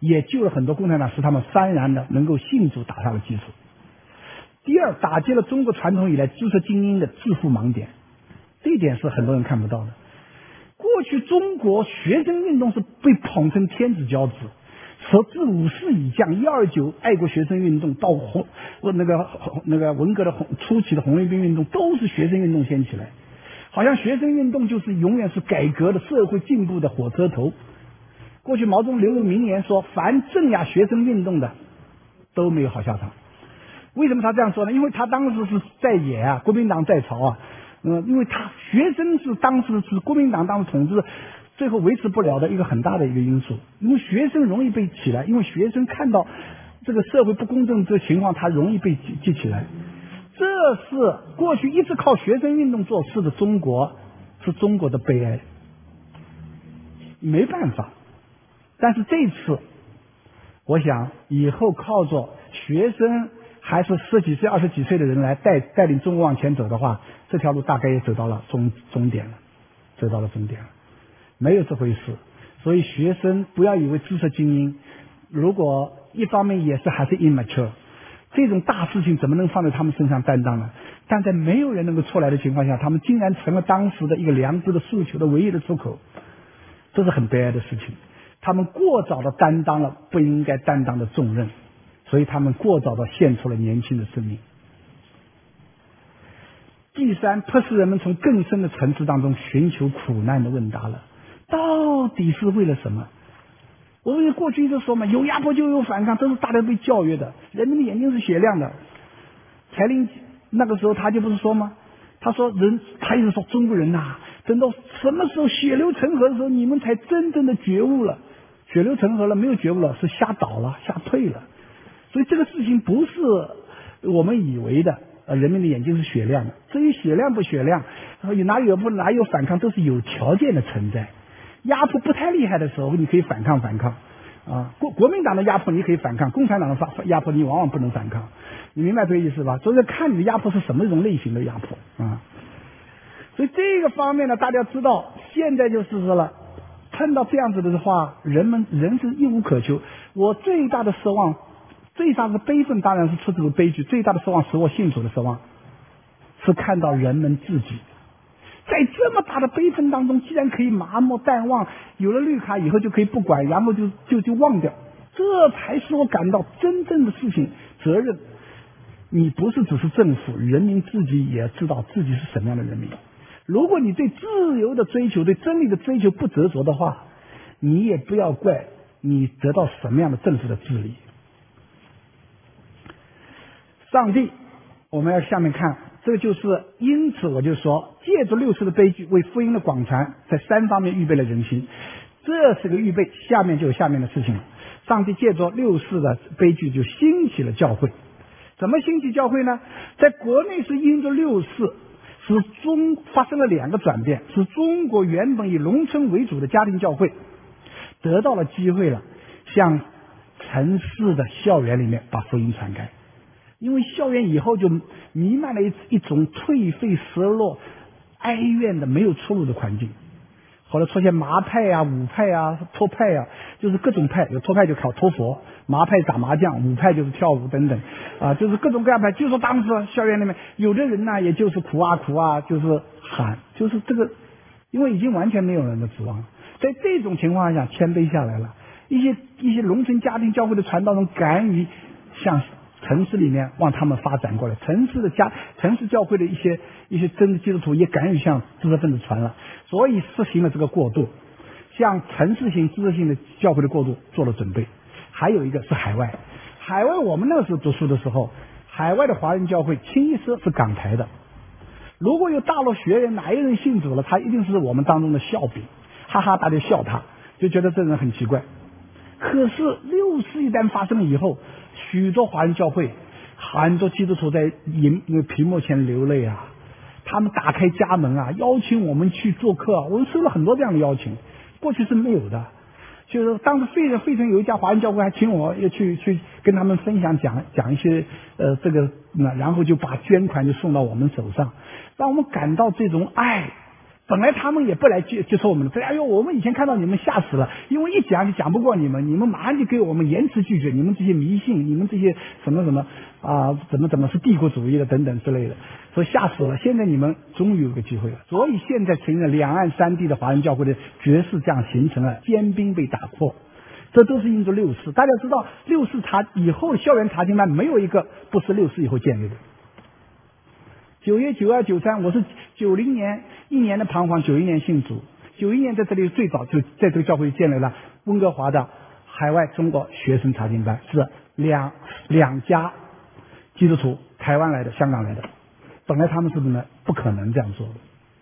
也救了很多共产党，使他们幡然的能够信主，打下了基础。第二，打击了中国传统以来知识精英的致富盲点，这一点是很多人看不到的。过去中国学生运动是被捧成天子骄子，说自五四以降一二九爱国学生运动到红那个那个文革的红初期的红卫兵运动，都是学生运动掀起来，好像学生运动就是永远是改革的社会进步的火车头。过去毛泽东留了名言说，凡镇压学生运动的都没有好下场。为什么他这样说呢？因为他当时是在野啊，国民党在朝啊，嗯，因为他学生是当时是国民党当时统治最后维持不了的一个很大的一个因素，因为学生容易被起来，因为学生看到这个社会不公正这个情况，他容易被记起来。这是过去一直靠学生运动做事的中国，是中国的悲哀，没办法。但是这次我想以后靠着学生还是十几岁二十几岁的人来带带领中国往前走的话，这条路大概也走到了终终点了，走到了终点了，没有这回事。所以学生不要以为知识精英，如果一方面也是还是 immature， 这种大事情怎么能放在他们身上担当呢？但在没有人能够出来的情况下，他们竟然成了当时的一个良知的诉求的唯一的出口，这是很悲哀的事情。他们过早的担当了不应该担当的重任，所以他们过早的献出了年轻的生命。第三，迫使人们从更深的层次当中寻求苦难的问答了，到底是为了什么？我们过去一直说嘛，有压迫就有反抗，这是大家被教育的，人们的眼睛是雪亮的。柴玲那个时候他就不是说吗？他说人，他一直说中国人呐、啊，等到什么时候血流成河的时候，你们才真正的觉悟了。血流成河了，没有觉悟了，是瞎倒了，瞎退了。所以这个事情不是我们以为的，呃，人民的眼睛是雪亮的。至于雪亮不雪亮，哪有不哪有反抗，都是有条件的存在。压迫不太厉害的时候，你可以反抗反抗啊。国国民党的压迫你可以反抗，共产党的发压迫你往往不能反抗。你明白这个意思吧？所以看你的压迫是什么一种类型的压迫啊。所以这个方面呢，大家知道，现在就是说了。碰到这样子的话，人们人是一无可求。我最大的失望，最大的悲愤当然是出这个悲剧，最大的失望使我信主的失望，是看到人们自己在这么大的悲愤当中，既然可以麻木淡忘，有了绿卡以后就可以不管，然后就就就忘掉，这才使我感到真正的事情责任。你不是只是政府，人民自己也知道自己是什么样的人民。如果你对自由的追求，对真理的追求不执着的话，你也不要怪你得到什么样的政府的治理。上帝，我们要下面看，这个就是因此我就说，借助六世的悲剧为福音的广传，在三方面预备了人心。这是个预备，下面就有下面的事情了。上帝借助六世的悲剧就兴起了教会。怎么兴起教会呢？在国内是因着六世使中发生了两个转变，使中国原本以农村为主的家庭教会得到了机会了，向城市的校园里面把福音传开。因为校园以后就弥漫了一一种颓废、失落、哀怨的没有出路的环境。后来出现麻派啊、武派啊、托派啊，就是各种派，有托派就考托佛，麻派打麻将，武派就是跳舞等等啊，就是各种各样派。就说当时校园里面有的人呢，也就是苦啊苦啊，就是喊，就是这个，因为已经完全没有人的指望了。在这种情况下，谦卑下来了，一些一些农村家庭教会的传道人敢于向城市里面往他们发展过来，城市的家城市教会的一些一些真的基督徒也敢于向知识分子传了，所以实行了这个过渡，向城市性知识性的教会的过渡做了准备。还有一个是海外，海外我们那个时候读书的时候，海外的华人教会清一色是港台的。如果有大陆学员哪一人信主了，他一定是我们当中的笑柄，哈哈，大家笑他，就觉得这人很奇怪。可是六四一旦发生了以后，许多华人教会，很多基督徒在荧屏幕前流泪啊，他们打开家门啊，邀请我们去做客，我们收了很多这样的邀请，过去是没有的。就是当时费城费城有一家华人教会还请我要去去跟他们分享讲讲一些呃这个，然后就把捐款就送到我们手上，让我们感到这种爱， 本来他们也不来接接触我们的，哎呦，我们以前看到你们吓死了，因为一讲就讲不过你们，你们马上就给我们严词拒绝，你们这些迷信，你们这些什么什么啊，怎么怎么是帝国主义的等等之类的，所以吓死了。现在你们终于有个机会了，所以现在承认两岸三地的华人教会的局势这样形成了，坚冰被打破，这都是因着六四。大家知道，六四查以后校园查经班没有一个不是六四以后建立的。九月九二九三，我是九零年一年的彷徨，九一年信主，九一年在这里最早就在这个教会建立了温哥华的海外中国学生查经班，是两两家基督徒，台湾来的，香港来的，本来他们是不能不可能这样做的，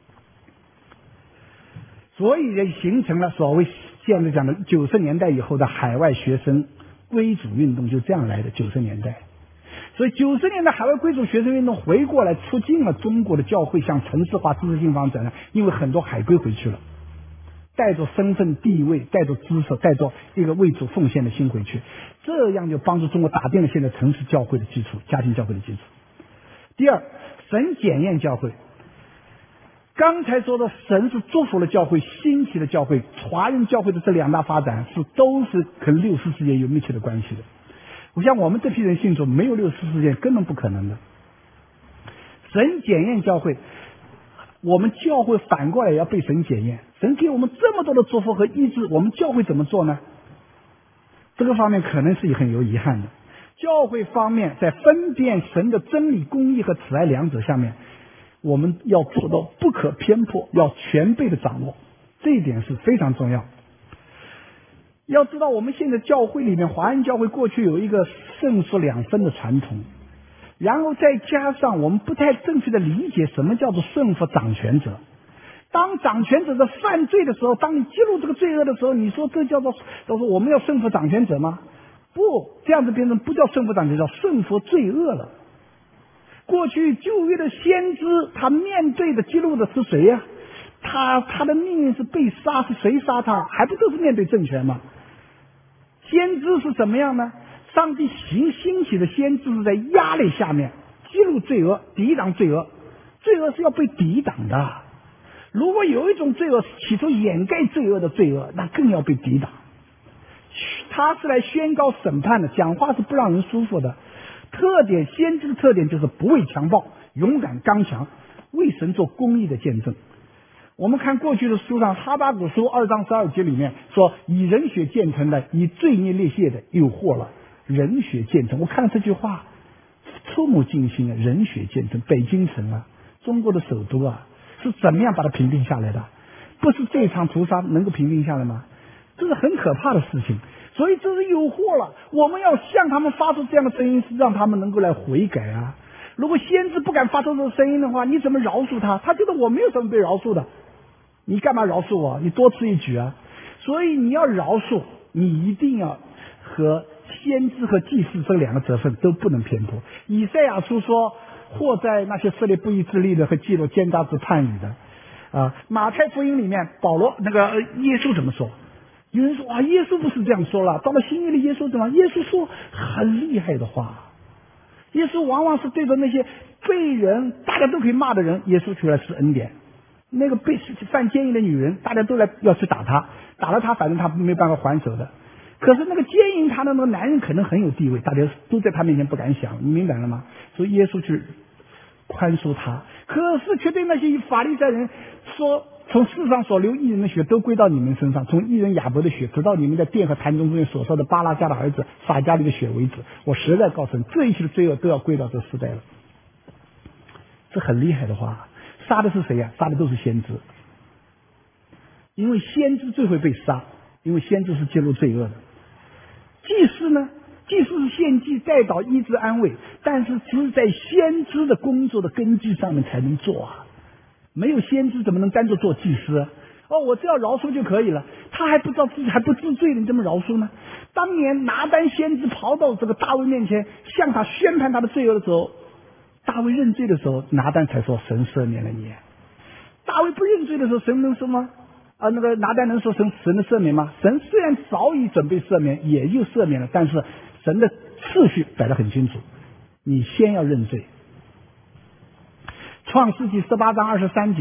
所以也形成了所谓现在讲的九十年代以后的海外学生归主运动，就这样来的。九十年代。所以九十年代海外贵族学生运动回过来，促进了中国的教会向城市化、知识性发展，因为很多海归回去了，带着身份地位，带着知识，带着一个为主奉献的心回去，这样就帮助中国打定了现在城市教会的基础，家庭教会的基础。第二，神检验教会。刚才说的神是祝福了教会，兴起的教会，华人教会的这两大发展是都是跟六四事件有密切的关系的。我像我们这批人信主，没有六四事件根本不可能的。神检验教会，我们教会反过来也要被神检验。神给我们这么多的祝福和医治，我们教会怎么做呢？这个方面可能是很有遗憾的。教会方面在分辨神的真理、公义和慈爱两者下面，我们要做到不可偏颇，要全备的掌握，这一点是非常重要。要知道，我们现在教会里面，华人教会过去有一个胜负两分的传统，然后再加上我们不太正确的理解什么叫做顺服掌权者。当掌权者在犯罪的时候，当你揭露这个罪恶的时候，你说这叫做叫做我们要顺服掌权者吗？不，这样子变成不叫顺服掌权者，叫顺服罪恶了。过去旧约的先知，他面对的揭露的是谁呀、啊？他他的命运是被杀，是谁杀他？还不都是面对政权吗？先知是怎么样呢？上帝行兴起的先知是在压力下面揭露罪恶，抵挡罪恶。罪恶是要被抵挡的。如果有一种罪恶企图掩盖罪恶的罪恶，那更要被抵挡。他是来宣告审判的，讲话是不让人舒服的。特点，先知的特点就是不畏强暴，勇敢刚强，为神做公义的见证。我们看过去的书上，哈巴谷书二章十二节里面说，以人血建成的，以罪孽裂械的，诱惑了人血建成。我看了这句话触目惊心啊！人血建成，北京城啊，中国的首都啊，是怎么样把它平定下来的？不是这场屠杀能够平定下来吗？这是很可怕的事情。所以这是诱惑了，我们要向他们发出这样的声音，是让他们能够来悔改啊。如果先知不敢发出这个声音的话，你怎么饶恕他？他觉得我没有什么被饶恕的，你干嘛饶恕我？你多此一举啊！所以你要饶恕，你一定要和先知和祭司这两个责任都不能偏颇。以赛亚书说，或在那些设立不义之力的和记录奸诈之叛语的啊。马太福音里面保罗那个耶稣怎么说？有人说啊，耶稣不是这样说了。到了新约里，耶稣怎么？耶稣说很厉害的话。耶稣往往是对着那些被人大家都可以骂的人，耶稣出来施恩典。那个被犯奸淫的女人，大家都来要去打她，打了她，反正她没办法还手的。可是那个奸淫她的那个男人可能很有地位，大家都在他面前不敢想，你明白了吗？所以耶稣去宽恕他，可是却对那些法利赛人说，从世上所流义人的血都归到你们身上，从义人亚伯的血直到你们在殿和坛中中间所说的巴拉加的儿子撒加利的血为止。我实在告诉你，这一切的罪恶都要归到这时代了。这很厉害的话，杀的是谁呀、啊？杀的都是先知，因为先知最会被杀，因为先知是揭露罪恶的。祭司呢？祭司是献祭、代祷、医治、安慰，但是只在先知的工作的根基上面才能做啊。没有先知怎么能单独做祭司啊？哦，我只要饶恕就可以了。他还不知道自己还不知罪，你怎么饶恕呢？当年拿单先知跑到这个大卫面前，向他宣判他的罪恶的时候，大卫认罪的时候，拿单才说神赦免了你。大卫不认罪的时候，神能说吗？啊，那个拿单能说神神的赦免吗？神虽然早已准备赦免，也就赦免了，但是神的次序摆得很清楚，你先要认罪。创世纪十八章二十三节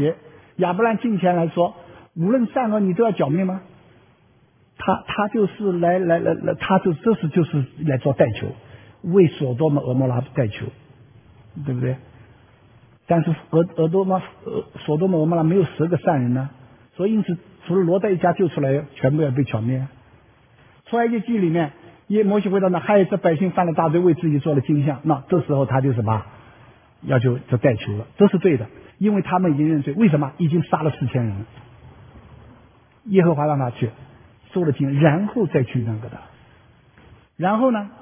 亚伯兰进前来说，无论善恶你都要剿灭吗？他他就是来来来来，他就这是就是来做代求，为所多玛俄摩拉代求，对不对？但是俄俄多玛俄所多玛俄摩拉没有十个善人呢，所以因此除了罗德一家救出来，全部要被剿灭。出埃及记里面，耶摩西回到那，还有这百姓犯了大罪，为自己做了金像，那这时候他就什么，要求就代求了，这是对的，因为他们已经认罪。为什么？已经杀了四千人了。耶和华让他去收了金，然后再去那个的。然后呢，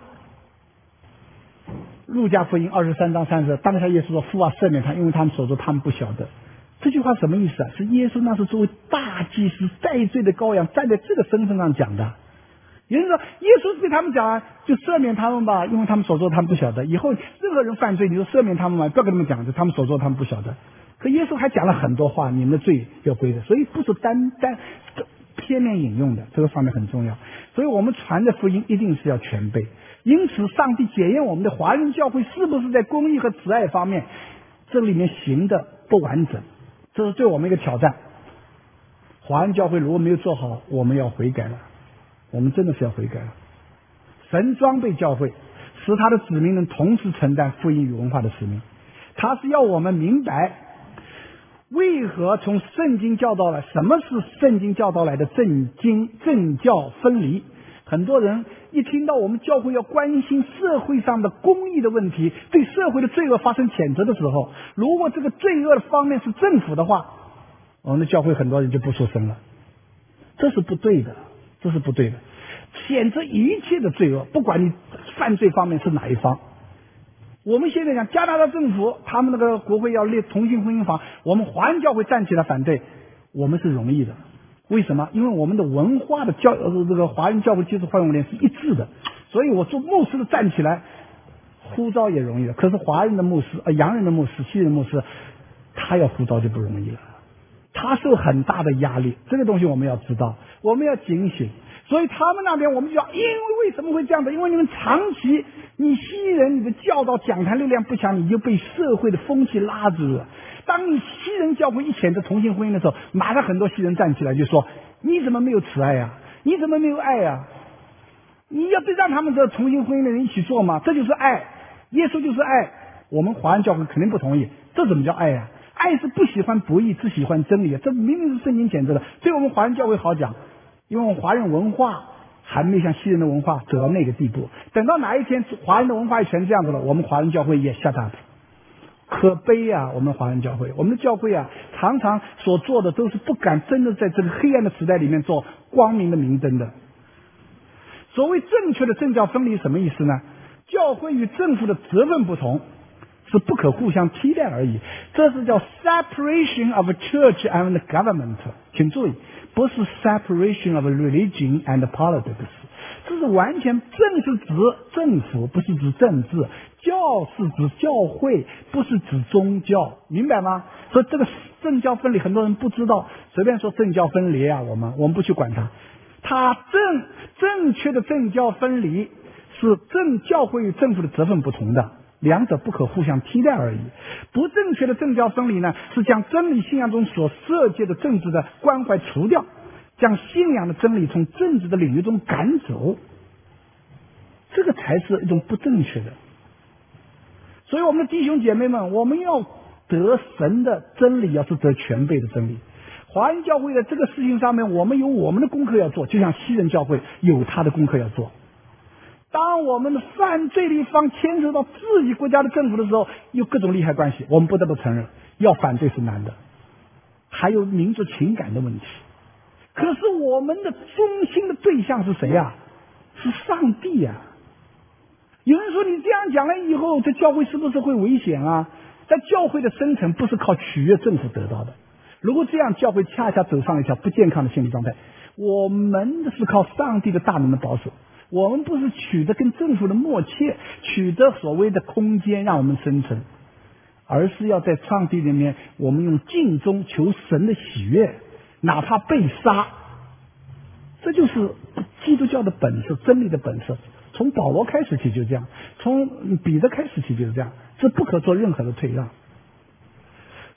路加福音二十三章三十，当下耶稣说：“父啊，赦免他，因为他们所做他们不晓得。”这句话什么意思啊？是耶稣那是作为大祭司代罪的羔羊，站在这个身份上讲的。也就是说，耶稣对他们讲啊，就赦免他们吧，因为他们所做他们不晓得。以后任何人犯罪，你说赦免他们吧，不要跟他们讲，就他们所做他们不晓得。可耶稣还讲了很多话，你们的罪要归的，所以不是单单片面引用的，这个方面很重要。所以我们传的福音一定是要全备。因此，上帝检验我们的华人教会是不是在公义和慈爱方面，这里面行的不完整，这是对我们一个挑战。华人教会如果没有做好，我们要悔改了。我们真的是要悔改了。神装备教会，使他的子民能同时承担福音与文化的使命。他是要我们明白，为何从圣经教导来，什么是圣经教导来的政经政教分离。很多人一听到我们教会要关心社会上的公义的问题，对社会的罪恶发生谴责的时候，如果这个罪恶的方面是政府的话，我们的教会很多人就不出声了。这是不对的，这是不对的。谴责一切的罪恶，不管你犯罪方面是哪一方。我们现在讲加拿大政府，他们那个国会要列同性婚姻法，我们华人教会站起来反对，我们是容易的。为什么？因为我们的文化的教呃这个华人教会基督化用联是一致的，所以我做牧师的站起来呼召也容易的。可是华人的牧师呃洋人的牧师西人牧师，他要呼召就不容易了，他受很大的压力。这个东西我们要知道，我们要警醒。所以他们那边我们就要，因为为什么会这样的？因为你们长期你西人你的教导讲坛力量不强，你就被社会的风气拉住了。当你西人教会一谴责同性婚姻的时候，马上很多西人站起来就说：你怎么没有慈爱呀、啊？你怎么没有爱呀、啊？你要对让他们这同性婚姻的人一起做嘛？这就是爱，耶稣就是爱。我们华人教会肯定不同意，这怎么叫爱呀、啊？爱是不喜欢不义，只喜欢真理，这明明是圣经谴责的。对我们华人教会好讲，因为我们华人文化还没像西人的文化走到那个地步。等到哪一天华人的文化也全这样子了，我们华人教会也下大。可悲啊，我们华人教会，我们的教会啊，常常所做的都是不敢真的在这个黑暗的时代里面做光明的明灯的。所谓正确的政教分离什么意思呢？教会与政府的责任不同，是不可互相替代而已。这是叫 separation of church and government。请注意，不是 separation of religion and politics， 这是完全政是指政府，不是指政治；教是指教会，不是指宗教，明白吗？所以这个政教分离，很多人不知道，随便说政教分离啊，我们我们不去管它。它正正确的政教分离是政教会与政府的责任不同的，两者不可互相替代而已。不正确的政教分离呢，是将真理信仰中所涉及的政治的关怀除掉，将信仰的真理从政治的领域中赶走，这个才是一种不正确的。所以我们的弟兄姐妹们，我们要得神的真理，要是得全备的真理。华人教会的这个事情上面，我们有我们的功课要做，就像西人教会有他的功课要做。当我们的犯罪的一方牵扯到自己国家的政府的时候，有各种利害关系，我们不得不承认，要反对是难的，还有民族情感的问题。可是我们的中心的对象是谁啊？是上帝啊！有人说你这样讲了以后，这教会是不是会危险啊？但教会的生存不是靠取悦政府得到的。如果这样，教会恰恰走上一条不健康的心理状态。我们是靠上帝的大能的保守，我们不是取得跟政府的默契，取得所谓的空间让我们生存，而是要在上帝里面，我们用敬忠求神的喜悦，哪怕被杀。这就是基督教的本色，真理的本色。从保罗开始起就这样，从彼得开始起就是这样，这不可做任何的退让。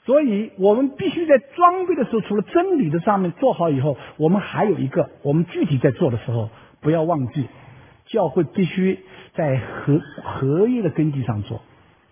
所以我们必须在装备的时候，除了真理的上面做好以后，我们还有一个，我们具体在做的时候，不要忘记，教会必须在合合一的根基上做，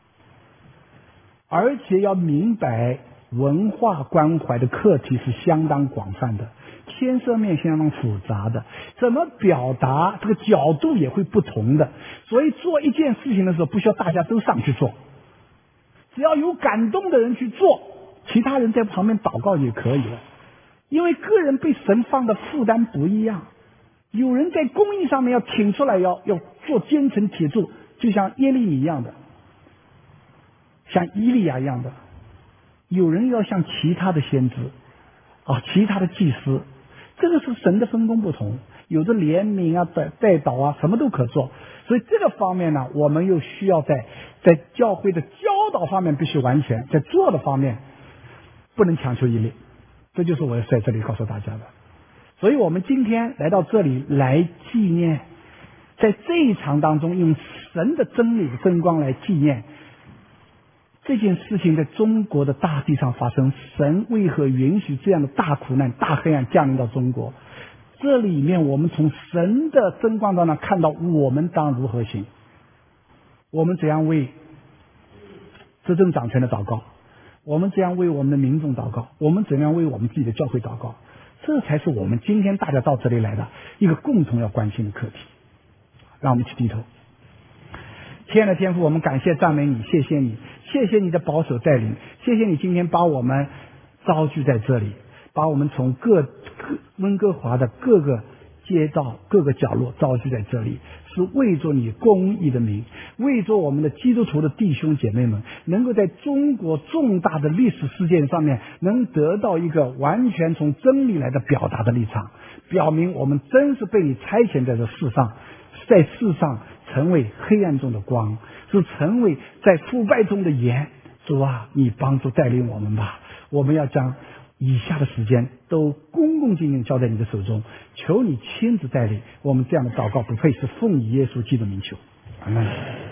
而且要明白文化关怀的课题是相当广泛的，牵涉面相当复杂的，怎么表达这个角度也会不同的。所以做一件事情的时候，不需要大家都上去做，只要有感动的人去做，其他人在旁边祷告也可以了。因为个人被神放的负担不一样，有人在公益上面要挺出来，要要做坚城铁柱，就像耶利米一样的，像伊利亚一样的。有人要像其他的先知啊，其他的祭司，这个是神的分工不同，有的怜悯啊、带带导啊，什么都可做。所以这个方面呢，我们又需要在在教会的教导方面必须完全，在做的方面不能强求一力。这就是我在这里告诉大家的。所以我们今天来到这里来纪念，在这一场当中用神的真理的真光来纪念这件事情在中国的大地上发生，神为何允许这样的大苦难、大黑暗降临到中国？这里面我们从神的真光当中看到我们当如何行，我们怎样为执政掌权的祷告，我们怎样为我们的民众祷告，我们怎样为我们自己的教会祷告，这才是我们今天大家到这里来的一个共同要关心的课题。让我们一起低头。亲爱的天父，我们感谢赞美你，谢谢你，谢谢你的保守带领，谢谢你今天把我们召聚在这里，把我们从各各温哥华的各个街道各个角落召集在这里，是为着你公义的名，为着我们的基督徒的弟兄姐妹们能够在中国重大的历史事件上面能得到一个完全从真理来的表达的立场，表明我们真是被你差遣在这世上，在世上成为黑暗中的光，是成为在腐败中的盐。主啊，你帮助带领我们吧，我们要将以下的时间都恭恭敬敬交在你的手中，求你亲自带领我们。这样的祷告不配是奉以耶稣基督名求，阿门。